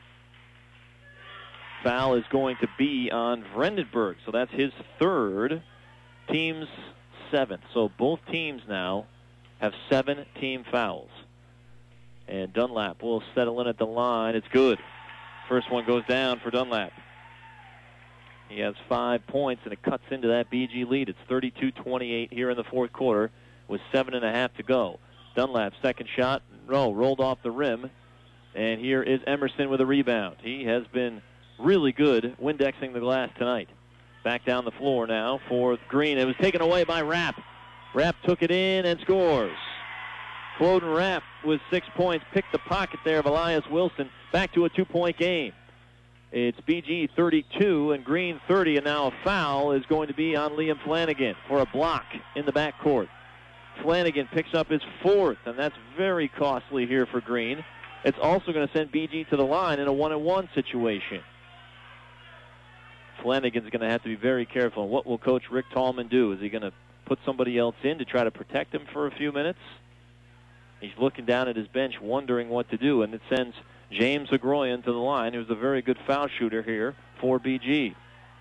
Foul is going to be on Vredenburg, so that's his third, team's seventh. So both teams now have seven team fouls. And Dunlap will settle in at the line. It's good. First one goes down for Dunlap. He has five points, and it cuts into that B G lead. It's thirty-two twenty-eight here in the fourth quarter with seven and a half to go. Dunlap, second shot, no, rolled off the rim. And here is Emerson with a rebound. He has been really good Windexing the glass tonight. Back down the floor now for Green. It was taken away by Rapp. Rapp took it in and scores. Cloden Rapp with six points. Picked the pocket there of Elias Wilson. Back to a two-point game. It's B G thirty-two and Green thirty, and now a foul is going to be on Liam Flanagan for a block in the backcourt. Flanagan picks up his fourth, and that's very costly here for Green. It's also going to send B G to the line in a one-on-one situation. Flanagan's going to have to be very careful. What will Coach Rick Tallman do? Is he going to put somebody else in to try to protect him for a few minutes? He's looking down at his bench wondering what to do, and it sends James Agroyan to the line, who's a very good foul shooter here for B G.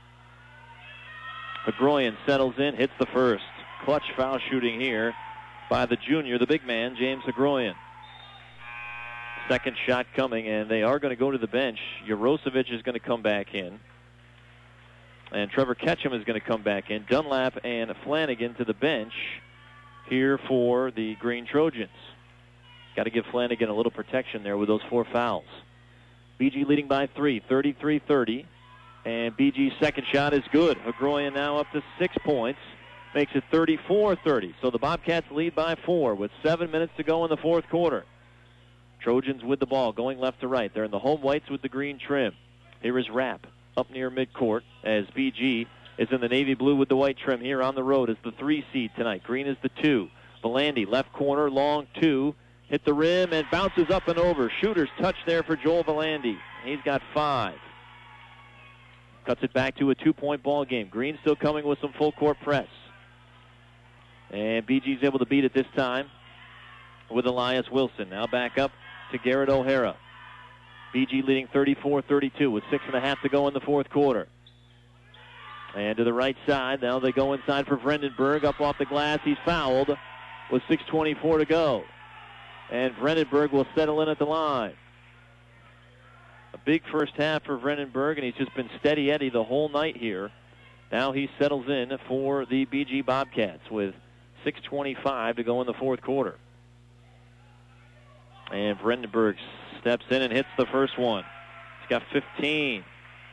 Agroyan settles in, hits the first. Clutch foul shooting here by the junior, the big man, James Agroyan. Second shot coming, and they are going to go to the bench. Jarosevic is going to come back in. And Trevor Ketchum is going to come back in. Dunlap and Flanagan to the bench here for the Green Trojans. Got to give Flanagan a little protection there with those four fouls. B G leading by three, thirty-three thirty. And B G's second shot is good. Agroyan now up to six points. Makes it thirty-four thirty. So the Bobcats lead by four with seven minutes to go in the fourth quarter. Trojans with the ball, going left to right. They're in the home whites with the green trim. Here is Rapp up near midcourt as B G is in the navy blue with the white trim here on the road as the three seed tonight. Green is the two. Valandi, left corner, long two. Hit the rim and bounces up and over. Shooter's touch there for Joel Valandi. He's got five. Cuts it back to a two-point ball game. Green still coming with some full-court press. And B G's able to beat it this time with Elias Wilson. Now back up to Garrett O'Hara. B G leading thirty-four thirty-two with six and a half to go in the fourth quarter. And to the right side, now they go inside for Vredenberg. Up off the glass, he's fouled with six twenty-four to go. And Vredenberg will settle in at the line. A big first half for Vredenberg, and he's just been steady Eddie the whole night here. Now he settles in for the B G Bobcats with six twenty-five to go in the fourth quarter. And Vredenberg steps in and hits the first one. He's got fifteen.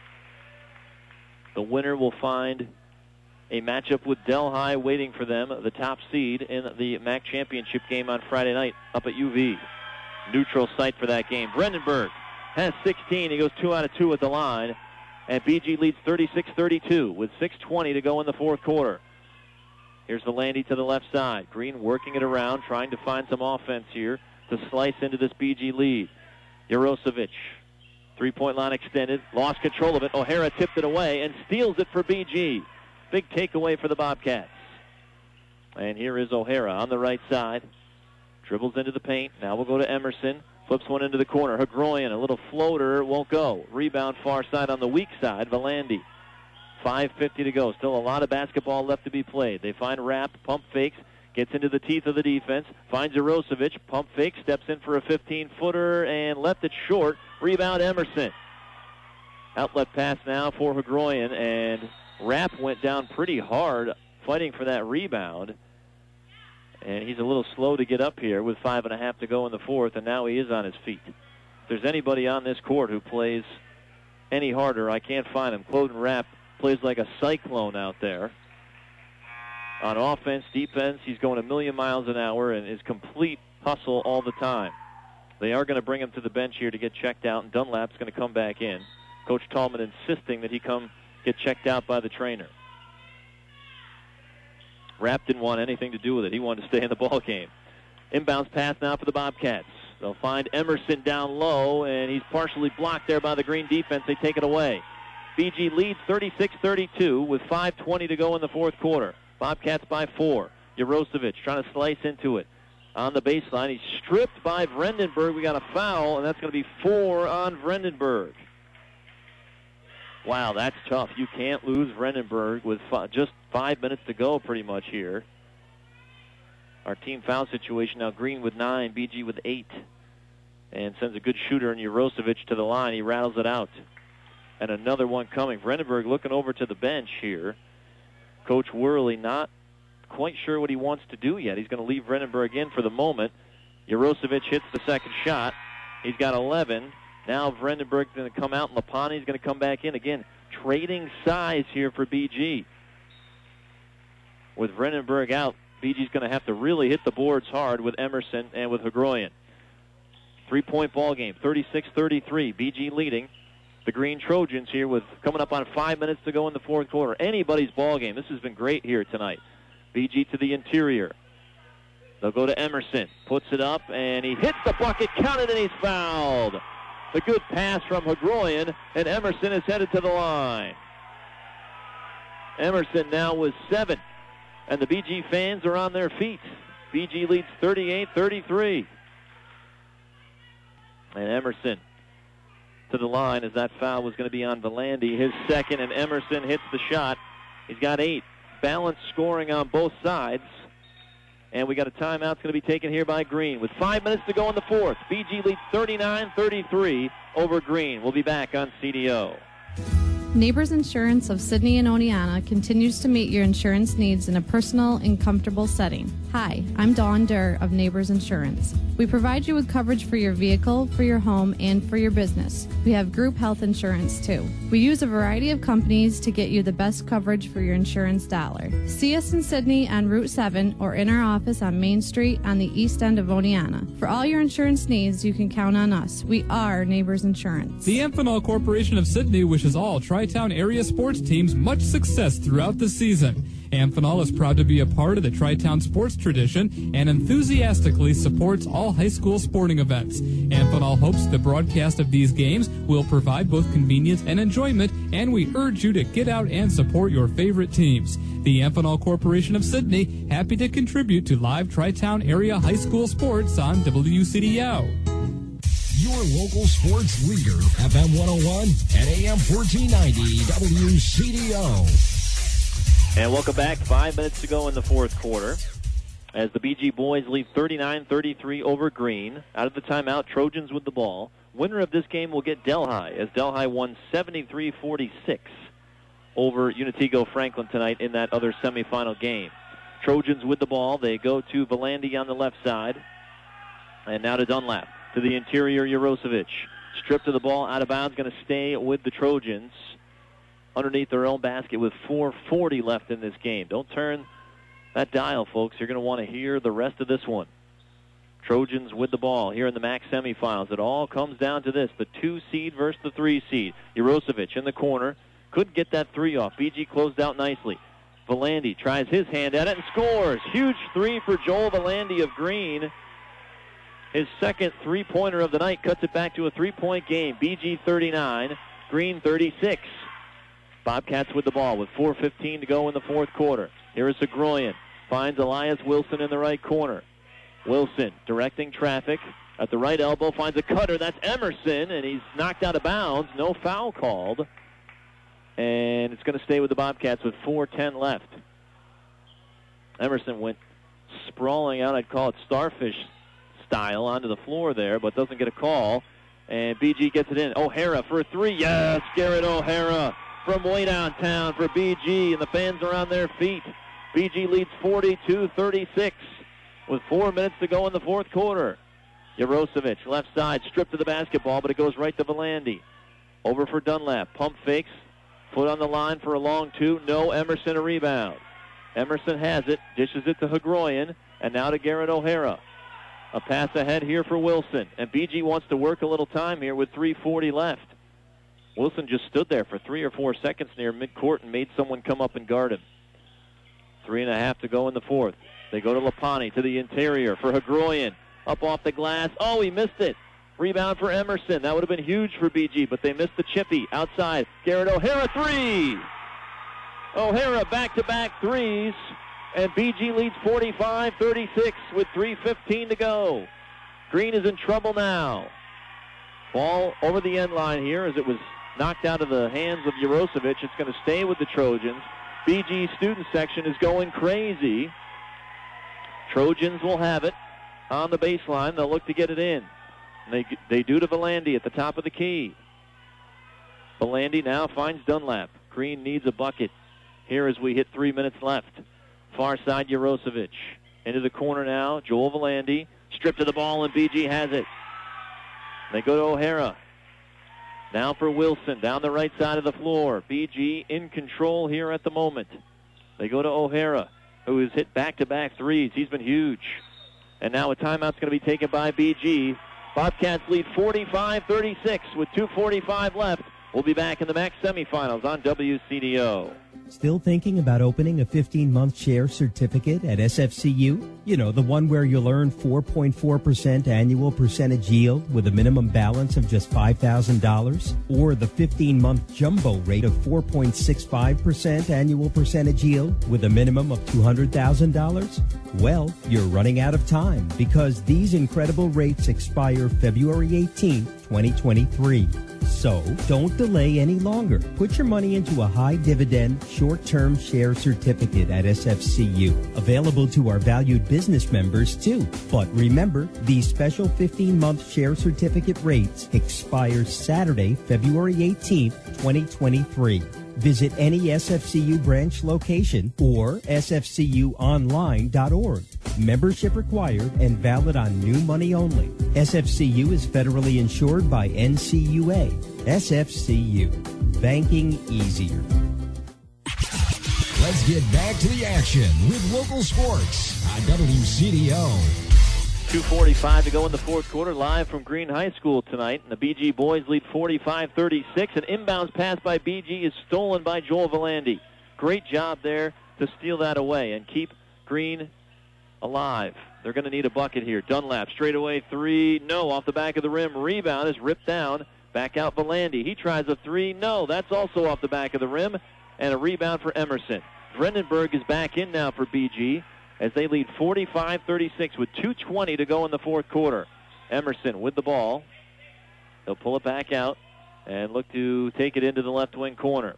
The winner will find a matchup with Delhi waiting for them, the top seed in the M A C championship game on Friday night up at U V. Neutral site for that game. Vredenberg has sixteen. He goes two out of two at the line. And B G leads thirty-six thirty-two with six twenty to go in the fourth quarter. Here's the Landy to the left side. Green working it around, trying to find some offense here to slice into this B G lead. Jarosevic, three-point line extended, lost control of it. O'Hara tipped it away and steals it for B G. Big takeaway for the Bobcats. And here is O'Hara on the right side. Dribbles into the paint. Now we'll go to Emerson. Flips one into the corner. Hagroyan, a little floater, won't go. Rebound far side on the weak side. Valandi. five fifty to go. Still a lot of basketball left to be played. They find Rapp, pump fakes, gets into the teeth of the defense, finds Jarosevic, pump fake, steps in for a fifteen-footer, and left it short. Rebound Emerson. Outlet pass now for Hagroyan, and Rapp went down pretty hard fighting for that rebound. And he's a little slow to get up here with five and a half to go in the fourth, and now he is on his feet. If there's anybody on this court who plays any harder, I can't find him. Cloden Rapp plays like a cyclone out there. On offense, defense, he's going a million miles an hour and is complete hustle all the time. They are going to bring him to the bench here to get checked out, and Dunlap's going to come back in. Coach Tallman insisting that he come get checked out by the trainer. Rapp didn't want anything to do with it. He wanted to stay in the ball game. Inbounds pass now for the Bobcats. They'll find Emerson down low, and he's partially blocked there by the Green defense. They take it away. B G leads thirty-six thirty-two with five twenty to go in the fourth quarter. Bobcats by four. Jarosevic trying to slice into it. On the baseline, he's stripped by Vredenberg. We got a foul, and that's going to be four on Vredenberg. Wow, that's tough. You can't lose Vredenberg with five, just five minutes to go pretty much here. Our team foul situation now, Green with nine, B G with eight. And sends a good shooter in Jarosevic to the line. He rattles it out. And another one coming. Vredenberg looking over to the bench here. Coach Worley not quite sure what he wants to do yet. He's going to leave Vredenberg in for the moment. Jarosevic hits the second shot. He's got eleven. Now Vredenberg's going to come out, and Lapani's going to come back in. Again, trading size here for B G. With Vredenberg out, B G's going to have to really hit the boards hard with Emerson and with Hagroyan. Three-point ball game, thirty-six thirty-three. B G leading the Green Trojans here with coming up on five minutes to go in the fourth quarter. Anybody's ball game. This has been great here tonight. B G to the interior. They'll go to Emerson. Puts it up, and he hits the bucket, counted, and he's fouled. The good pass from Hagroyan, and Emerson is headed to the line. Emerson now with seven, and the B G fans are on their feet. B G leads thirty-eight thirty-three. And Emerson to the line as that foul was going to be on Valandi. His second, and Emerson hits the shot. He's got eight. Balanced scoring on both sides. And we got a timeout that's going to be taken here by Green. With five minutes to go in the fourth, B G leads thirty-nine thirty-three over Green. We'll be back on C D O. Neighbors Insurance of Sydney and Oneonta continues to meet your insurance needs in a personal and comfortable setting. Hi, I'm Dawn Durr of Neighbors Insurance. We provide you with coverage for your vehicle, for your home, and for your business. We have group health insurance too. We use a variety of companies to get you the best coverage for your insurance dollar. See us in Sydney on Route seven or in our office on Main Street on the east end of Oneonta. For all your insurance needs, you can count on us. We are Neighbors Insurance. The Amphenol Corporation of Sydney wishes all Tri-Town area sports teams much success throughout the season. Amphenol is proud to be a part of the Tri-Town sports tradition and enthusiastically supports all high school sporting events. Amphenol hopes the broadcast of these games will provide both convenience and enjoyment, and we urge you to get out and support your favorite teams. The Amphenol Corporation of Sydney, happy to contribute to live Tri-Town area high school sports on W C D O. Your local sports leader, F M one oh one and A M fourteen ninety W C D O. And welcome back. Five minutes to go in the fourth quarter as the B G boys lead thirty-nine thirty-three over Green. Out of the timeout, Trojans with the ball. Winner of this game will get Delhi, as Delhi won seventy-three forty-six over Unitigo Franklin tonight in that other semifinal game. Trojans with the ball. They go to Valandi on the left side. And now to Dunlap. To the interior, Jarosevic. Stripped of the ball, out of bounds, going to stay with the Trojans underneath their own basket with four forty left in this game. Don't turn that dial, folks. You're going to want to hear the rest of this one. Trojans with the ball here in the M A C semifinals. It all comes down to this, the two seed versus the three seed. Jarosevic in the corner. Couldn't get that three off. B G closed out nicely. Valandi tries his hand at it and scores. Huge three for Joel Valandi of Green. His second three-pointer of the night cuts it back to a three-point game. B G thirty-nine, Green thirty-six. Bobcats with the ball with four fifteen to go in the fourth quarter. Here is Zagroyan. Finds Elias Wilson in the right corner. Wilson directing traffic at the right elbow. Finds a cutter. That's Emerson, and he's knocked out of bounds. No foul called. And it's going to stay with the Bobcats with four ten left. Emerson went sprawling out. I'd call it starfish style onto the floor there, but doesn't get a call. And B G gets it in. O'Hara for a three. Yes, Garrett O'Hara from way downtown for B G, and the fans are on their feet. B G leads forty-two thirty-six with four minutes to go in the fourth quarter. Jarosevic, left side, stripped of the basketball, but it goes right to Valandi. Over for Dunlap. Pump fakes. Foot on the line for a long two. No, Emerson a rebound. Emerson has it, dishes it to Hagroyan, and now to Garrett O'Hara. A pass ahead here for Wilson, and B G wants to work a little time here with three forty left. Wilson just stood there for three or four seconds near midcourt and made someone come up and guard him. Three and a half to go in the fourth. They go to Lapani to the interior for Hagroyan. Up off the glass. Oh, he missed it. Rebound for Emerson. That would have been huge for B G, but they missed the chippy. Outside, Garrett O'Hara, three! O'Hara back-to-back threes, and B G leads forty-five thirty-six with three fifteen to go. Green is in trouble now. Ball over the end line here as it was knocked out of the hands of Jarosevic. It's going to stay with the Trojans. B G student section is going crazy. Trojans will have it on the baseline. They'll look to get it in. And they, they do to Valandi at the top of the key. Valandi now finds Dunlap. Green needs a bucket here as we hit three minutes left. Far side, Jarosevic. Into the corner now, Joel Valandi. Stripped of the ball, and B G has it. They go to O'Hara. Now for Wilson, down the right side of the floor. B G in control here at the moment. They go to O'Hara, who has hit back-to-back threes. He's been huge. And now a timeout's going to be taken by B G. Bobcats lead forty-five thirty-six with two forty-five left. We'll be back in the M A C semifinals on W C D O. Still thinking about opening a fifteen-month share certificate at S F C U? You know, the one where you'll earn four point four percent annual percentage yield with a minimum balance of just five thousand dollars? Or the fifteen-month jumbo rate of four point six five percent annual percentage yield with a minimum of two hundred thousand dollars? Well, you're running out of time because these incredible rates expire February eighteenth, twenty twenty-three. So, don't delay any longer. Put your money into a high-dividend, short-term share certificate at S F C U. Available to our valued business members, too. But remember, these special fifteen-month share certificate rates expire Saturday, February eighteenth, twenty twenty-three. Visit any S F C U branch location or S F C U online dot org. Membership required and valid on new money only. S F C U is federally insured by N C U A. S F C U. Banking easier. Let's get back to the action with local sports on W C D O. two forty-five to go in the fourth quarter, live from Green High School tonight. And the B G boys lead forty-five thirty-six. An inbounds pass by B G is stolen by Joel Valandi. Great job there to steal that away and keep Green alive. They're going to need a bucket here. Dunlap, straightaway three. No, off the back of the rim. Rebound is ripped down. Back out Valandi. He tries a three. No, that's also off the back of the rim. And a rebound for Emerson. Vredenburg is back in now for B G as they lead forty-five thirty-six with two twenty to go in the fourth quarter. Emerson with the ball. They'll pull it back out and look to take it into the left wing corner.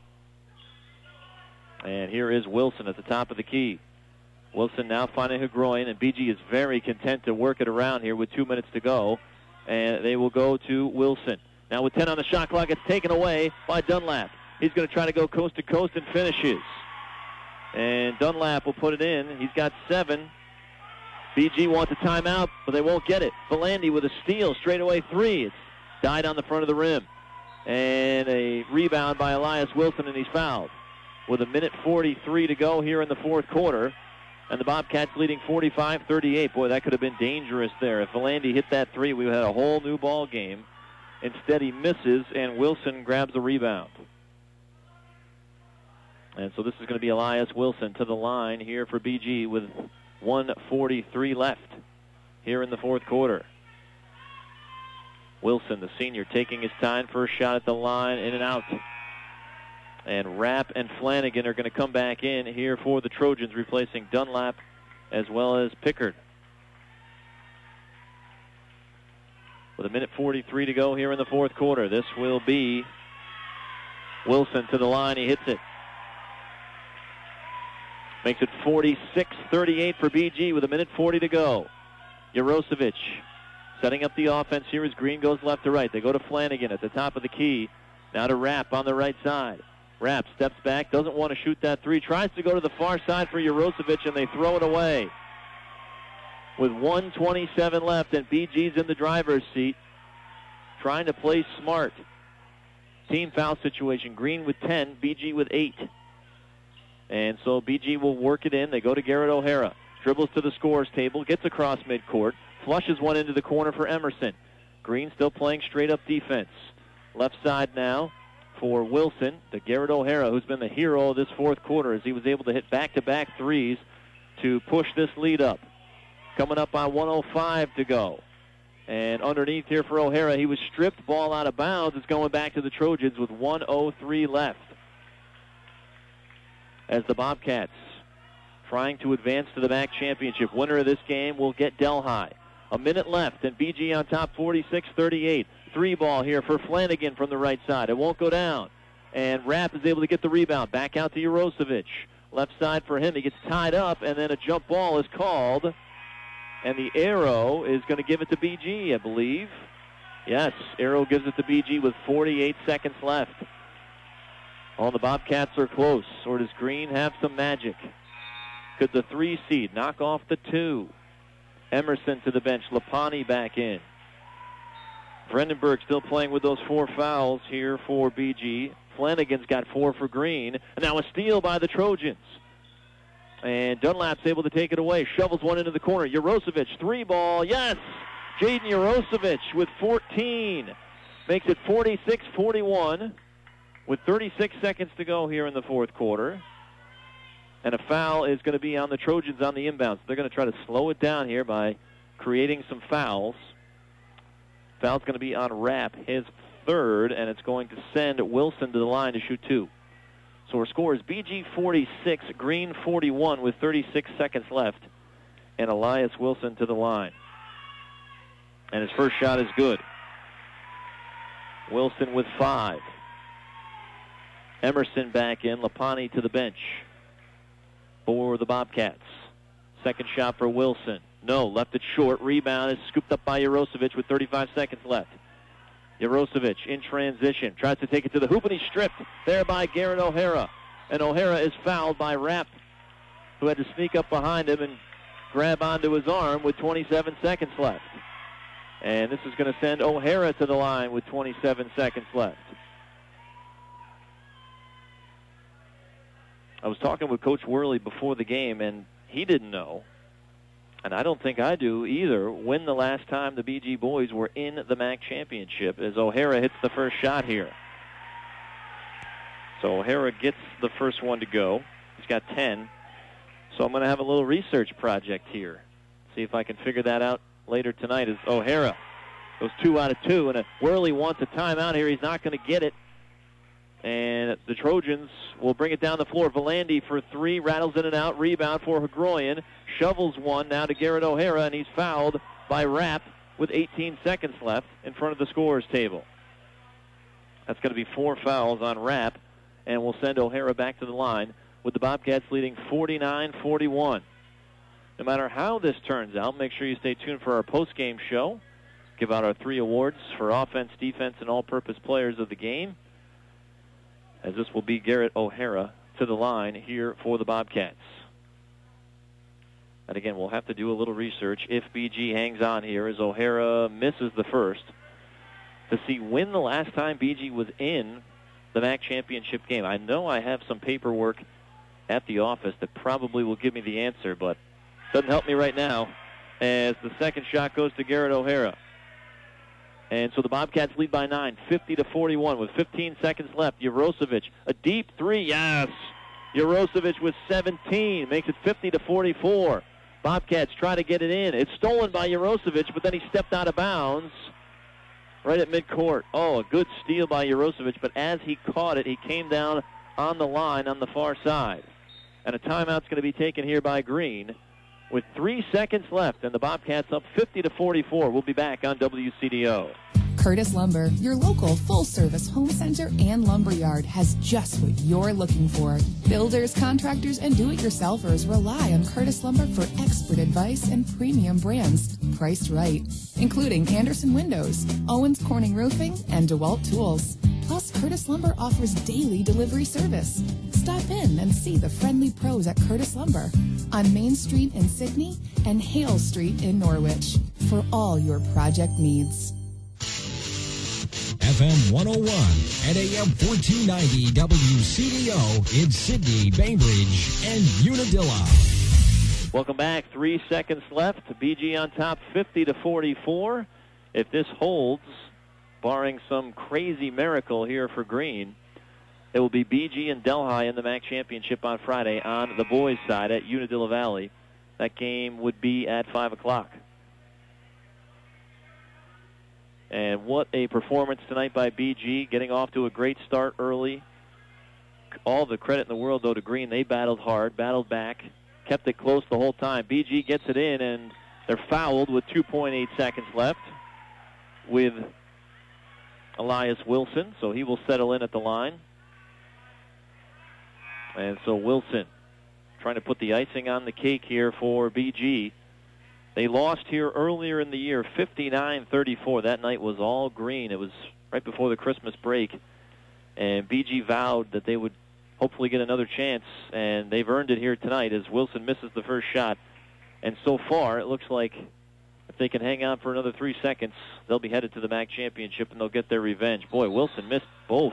And here is Wilson at the top of the key. Wilson now finding Hagroin, and B G is very content to work it around here with two minutes to go. And they will go to Wilson. Now with ten on the shot clock, it's taken away by Dunlap. He's going to try to go coast to coast and finishes. And Dunlap will put it in. He's got seven. B G wants a timeout, but they won't get it. Valandi with a steal, straightaway three. It's died on the front of the rim. And a rebound by Elias Wilson, and he's fouled. With a minute forty-three to go here in the fourth quarter. And the Bobcats leading forty-five thirty-eight. Boy, that could have been dangerous there. If Valandi hit that three, we would have had a whole new ball game. Instead, he misses, and Wilson grabs the rebound. And so this is going to be Elias Wilson to the line here for B G with one forty-three left here in the fourth quarter. Wilson, the senior, taking his time. First shot at the line, in and out. And Rapp and Flanagan are going to come back in here for the Trojans, replacing Dunlap as well as Pickard. With a minute forty-three to go here in the fourth quarter, this will be Wilson to the line. He hits it. Makes it forty-six thirty-eight for B G with a minute forty to go. Jarosevic setting up the offense here as Green goes left to right. They go to Flanagan at the top of the key. Now to Rapp on the right side. Rapp steps back, doesn't want to shoot that three, tries to go to the far side for Jarosevic, and they throw it away. With one twenty-seven left, and B G's in the driver's seat, trying to play smart. Team foul situation. Green with ten, B G with eight. And so B G will work it in. They go to Garrett O'Hara. Dribbles to the scorer's table, gets across midcourt, flushes one into the corner for Emerson. Green still playing straight-up defense. Left side now for Wilson, to Garrett O'Hara, who's been the hero of this fourth quarter as he was able to hit back-to-back threes to push this lead up. Coming up on one oh five to go. And underneath here for O'Hara, he was stripped, ball out of bounds. It's going back to the Trojans with one oh three left. As the Bobcats trying to advance to the M A C championship. Winner of this game will get Delhi. A minute left, and B G on top forty-six thirty-eight. Three ball here for Flanagan from the right side. It won't go down. And Rapp is able to get the rebound. Back out to Jarosevic. Left side for him. He gets tied up, and then a jump ball is called. And the arrow is going to give it to B G, I believe. Yes, arrow gives it to B G with forty-eight seconds left. All the Bobcats are close. Or does Green have some magic? Could the three seed knock off the two? Emerson to the bench. Lapani back in. Vredenburg still playing with those four fouls here for B G. Flanagan's got four for Green. And now a steal by the Trojans. And Dunlap's able to take it away. Shovels one into the corner. Jarosevic, three ball. Yes! Jaden Jarosevic with fourteen. Makes it forty-six forty-one with thirty-six seconds to go here in the fourth quarter. And a foul is going to be on the Trojans on the inbounds. They're going to try to slow it down here by creating some fouls. Foul's going to be on Rapp, his third, and it's going to send Wilson to the line to shoot two. So our score is B G forty-six, Green forty-one with thirty-six seconds left. And Elias Wilson to the line. And his first shot is good. Wilson with five. Emerson back in. Lapani to the bench for the Bobcats. Second shot for Wilson. No, left it short. Rebound is scooped up by Jarosevic with thirty-five seconds left. Jarosevic in transition. Tries to take it to the hoop, and he's stripped there by Garrett O'Hara. And O'Hara is fouled by Rapp, who had to sneak up behind him and grab onto his arm with twenty-seven seconds left. And this is going to send O'Hara to the line with twenty-seven seconds left. I was talking with Coach Worley before the game, and he didn't know, and I don't think I do either, when the last time the B G boys were in the M A C championship, as O'Hara hits the first shot here. So O'Hara gets the first one to go. He's State's got ten. So I'm going to have a little research project here. See if I can figure that out later tonight. As O'Hara goes two out of two, and Worley wants a timeout here. He's not going to get it. And the Trojans will bring it down the floor. Valandi for three, rattles in and out. Rebound for Hagroyan. Shovels one now to Garrett O'Hara, and he's fouled by Rapp with eighteen seconds left in front of the scorer's table. That's going to be four fouls on Rapp, and we'll send O'Hara back to the line with the Bobcats leading forty-nine forty-one. No matter how this turns out, make sure you stay tuned for our post-game show. Give out our three awards for offense, defense, and all-purpose players of the game, as this will be Garrett O'Hara to the line here for the Bobcats. And again, we'll have to do a little research if B G hangs on here as O'Hara misses the first to see when the last time B G was in the M A C championship game. I know I have some paperwork at the office that probably will give me the answer, but doesn't help me right now as the second shot goes to Garrett O'Hara. And so the Bobcats lead by nine, fifty to forty-one, with fifteen seconds left. Jurosevich, a deep three, yes. Jurosevich with seventeen, makes it fifty to forty-four. Bobcats try to get it in. It's stolen by Jurosevich, but then he stepped out of bounds right at midcourt. Oh, a good steal by Jurosevich, but as he caught it, he came down on the line on the far side. And a timeout's going to be taken here by Green with three seconds left, and the Bobcats up fifty to forty-four. We'll be back on W C D O. Curtis Lumber, your local full-service home center and lumber yard, has just what you're looking for. Builders, contractors, and do-it-yourselfers rely on Curtis Lumber for expert advice and premium brands priced right, including Anderson Windows, Owens Corning Roofing, and DeWalt Tools. Plus, Curtis Lumber offers daily delivery service. Stop in and see the friendly pros at Curtis Lumber on Main Street in Sydney and Hale Street in Norwich for all your project needs. F M one oh one and A M fourteen ninety W C D O in Sydney, Bainbridge, and Unadilla. Welcome back. Three seconds left. B G on top, fifty to forty-four. If this holds, barring some crazy miracle here for Green, it will be B G and Delhi in the M A C championship on Friday on the boys' side at Unadilla Valley. That game would be at five o'clock. And what a performance tonight by B G, getting off to a great start early. All the credit in the world, though, to Green. They battled hard, battled back, kept it close the whole time. B G gets it in, and they're fouled with two point eight seconds left with Elias Wilson, so he will settle in at the line. And so Wilson trying to put the icing on the cake here for B G. They lost here earlier in the year, fifty-nine thirty-four. That night was all Green. It was right before the Christmas break. And B G vowed that they would hopefully get another chance, and they've earned it here tonight as Wilson misses the first shot. And so far, it looks like if they can hang on for another three seconds, they'll be headed to the M A C championship, and they'll get their revenge. Boy, Wilson missed both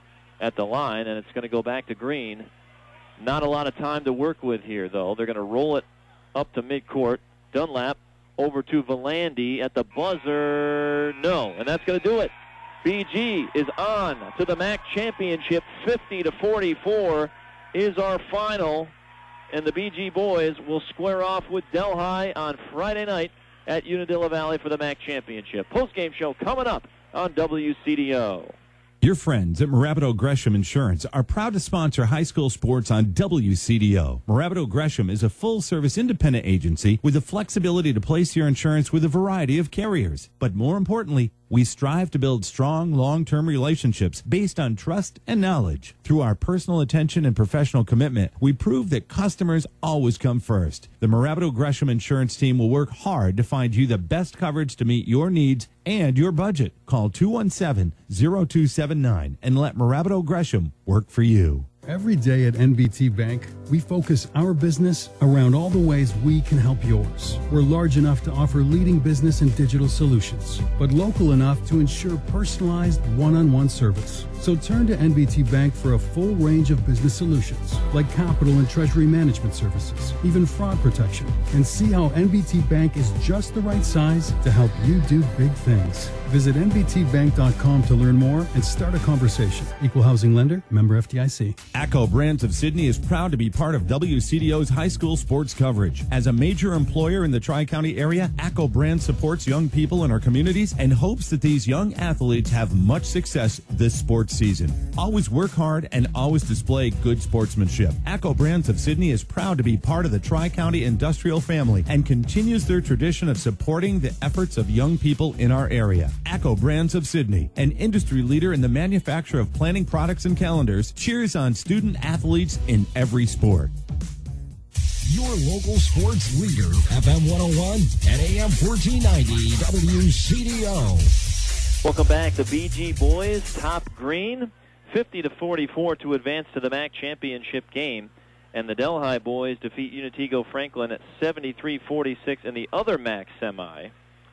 at the line, and it's going to go back to Green. Not a lot of time to work with here, though. They're going to roll it up to midcourt. Dunlap over to Valandi at the buzzer. No, and that's going to do it. B G is on to the M A C championship. fifty to forty-four is our final, and the B G boys will square off with Delhi on Friday night at Unadilla Valley for the M A C championship. Post-game show coming up on W C D O. Your friends at Morabito Gresham Insurance are proud to sponsor high school sports on W C D O. Morabito Gresham is a full-service independent agency with the flexibility to place your insurance with a variety of carriers. But more importantly, we strive to build strong, long-term relationships based on trust and knowledge. Through our personal attention and professional commitment, we prove that customers always come first. The Morabito Gresham Insurance team will work hard to find you the best coverage to meet your needs and your budget. Call two one seven, zero two seven nine and let Morabito Gresham work for you. Every day at N B T Bank, we focus our business around all the ways we can help yours. We're large enough to offer leading business and digital solutions, but local enough to ensure personalized one-on-one service. So turn to N B T Bank for a full range of business solutions, like capital and treasury management services, even fraud protection, and see how N B T Bank is just the right size to help you do big things. Visit N B T bank dot com to learn more and start a conversation. Equal housing lender, member F D I C. ACCO Brands of Sydney is proud to be part of W C D O's high school sports coverage. As a major employer in the Tri-County area, ACCO Brands supports young people in our communities and hopes that these young athletes have much success this sports season. Always work hard and always display good sportsmanship. ACCO Brands of Sydney is proud to be part of the Tri-County industrial family and continues their tradition of supporting the efforts of young people in our area. ACCO Brands of Sydney, an industry leader in the manufacture of planning products and calendars, cheers on student athletes in every sport. Your local sports leader, F M one oh one and A M fourteen ninety W C D O. Welcome back. The B G boys top green, fifty to forty-four to advance to the M A C championship game. And the Delhi boys defeat Unitego Franklin at seventy-three forty-six in the other M A C semi.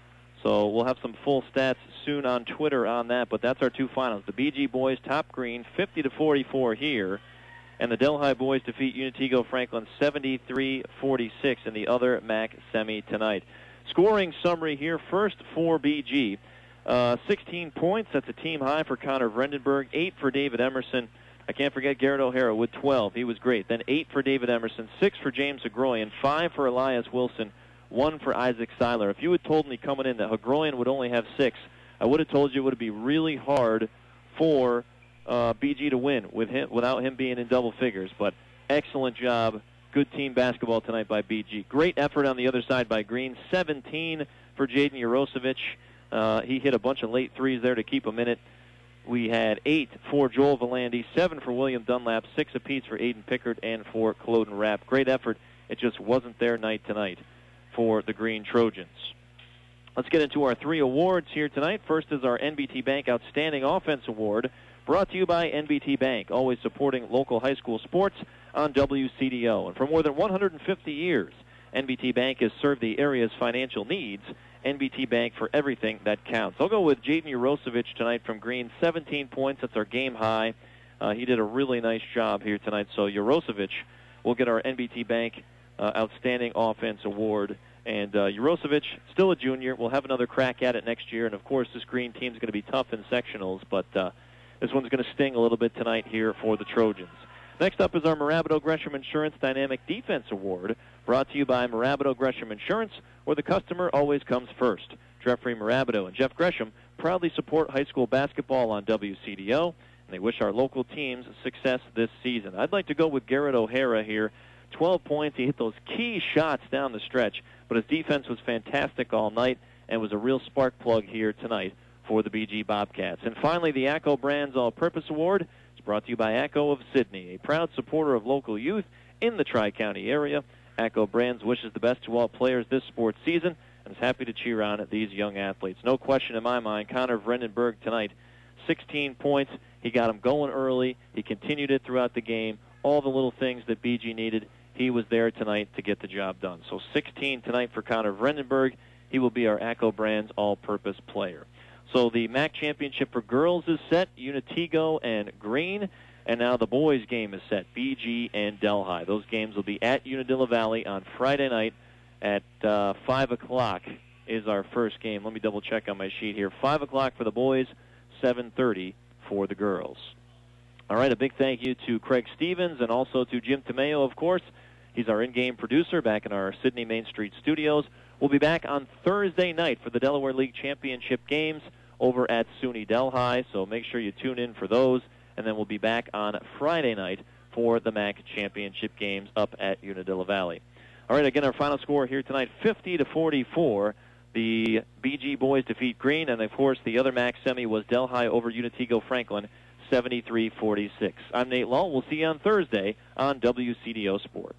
So we'll have some full stats soon on Twitter on that, but that's our two finals. The B G boys top green, fifty to forty-four here, and the Delhi boys defeat Unitego Franklin seventy-three forty-six in the other M A C semi tonight. Scoring summary here, first for B G. Uh, sixteen points, that's a team high for Connor Vrendenberg, eight for David Emerson. I can't forget Garrett O'Hara with twelve. He was great. Then eight for David Emerson, six for James Hagroyan, five for Elias Wilson, one for Isaac Seiler. If you had told me coming in that Hagroyan would only have six, I would have told you it would be really hard for uh, B G to win with him without him being in double figures. But excellent job. Good team basketball tonight by B G. Great effort on the other side by Green. seventeen for Jaden Urosevich. Uh, he hit a bunch of late threes there to keep him in it. We had eight for Joel Valandi, seven for William Dunlap, six apiece for Aiden Pickard and for Cloden Rapp. Great effort. It just wasn't their night tonight for the Green Trojans. Let's get into our three awards here tonight. First is our N B T Bank Outstanding Offense Award, brought to you by N B T Bank, always supporting local high school sports on W C D O. And for more than one hundred fifty years, N B T Bank has served the area's financial needs. N B T Bank for everything that counts. I'll go with Jaden Urosevich tonight from Green, seventeen points. That's our game high. Uh, he did a really nice job here tonight. So Urosevich will get our N B T Bank uh, Outstanding Offense Award. And uh, Urosevich, still a junior, will have another crack at it next year. And, of course, this Green team is going to be tough in sectionals. But uh, this one's going to sting a little bit tonight here for the Trojans. Next up is our Mirabito Gresham Insurance Dynamic Defense Award, brought to you by Mirabito Gresham Insurance, where the customer always comes first. Jeffrey Mirabito and Jeff Gresham proudly support high school basketball on W C D O, and they wish our local teams success this season. I'd like to go with Garrett O'Hara here. twelve points. He hit those key shots down the stretch, but his defense was fantastic all night and was a real spark plug here tonight for the B G Bobcats. And finally, the ACCO Brands All-Purpose Award is brought to you by ACCO of Sydney, a proud supporter of local youth in the Tri-County area. ACCO Brands wishes the best to all players this sports season and is happy to cheer on these young athletes. No question in my mind, Connor Vrendenberg tonight, sixteen points. He got him going early. He continued it throughout the game. All the little things that B G needed, he was there tonight to get the job done. So sixteen tonight for Connor Vrendenberg. He will be our ACCO Brands all-purpose player. So the M A C championship for girls is set, Unitego and Green. And now the boys' game is set, B G and Delhi. Those games will be at Unadilla Valley on Friday night at uh, five o'clock is our first game. Let me double-check on my sheet here. five o'clock for the boys, seven thirty for the girls. All right, a big thank you to Craig Stevens and also to Jim Tomeo, of course. He's our in-game producer back in our Sydney Main Street studios. We'll be back on Thursday night for the Delaware League Championship games over at SUNY Delhi, so make sure you tune in for those. And then we'll be back on Friday night for the M A C championship games up at Unadilla Valley. All right, again, our final score here tonight, fifty to forty-four. The B G boys defeat Green, and, of course, the other M A C semi was Delhi over Unitego Franklin, seventy-three forty-six. I'm Nate Lull. We'll see you on Thursday on W C D O Sports.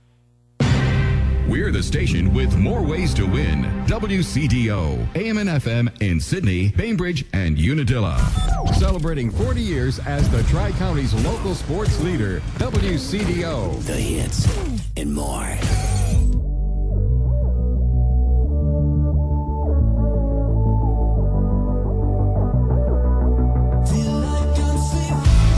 We're the station with more ways to win. W C D O, A M and F M in Sydney, Bainbridge, and Unadilla. Celebrating forty years as the Tri-County's local sports leader, W C D O. The hits and more.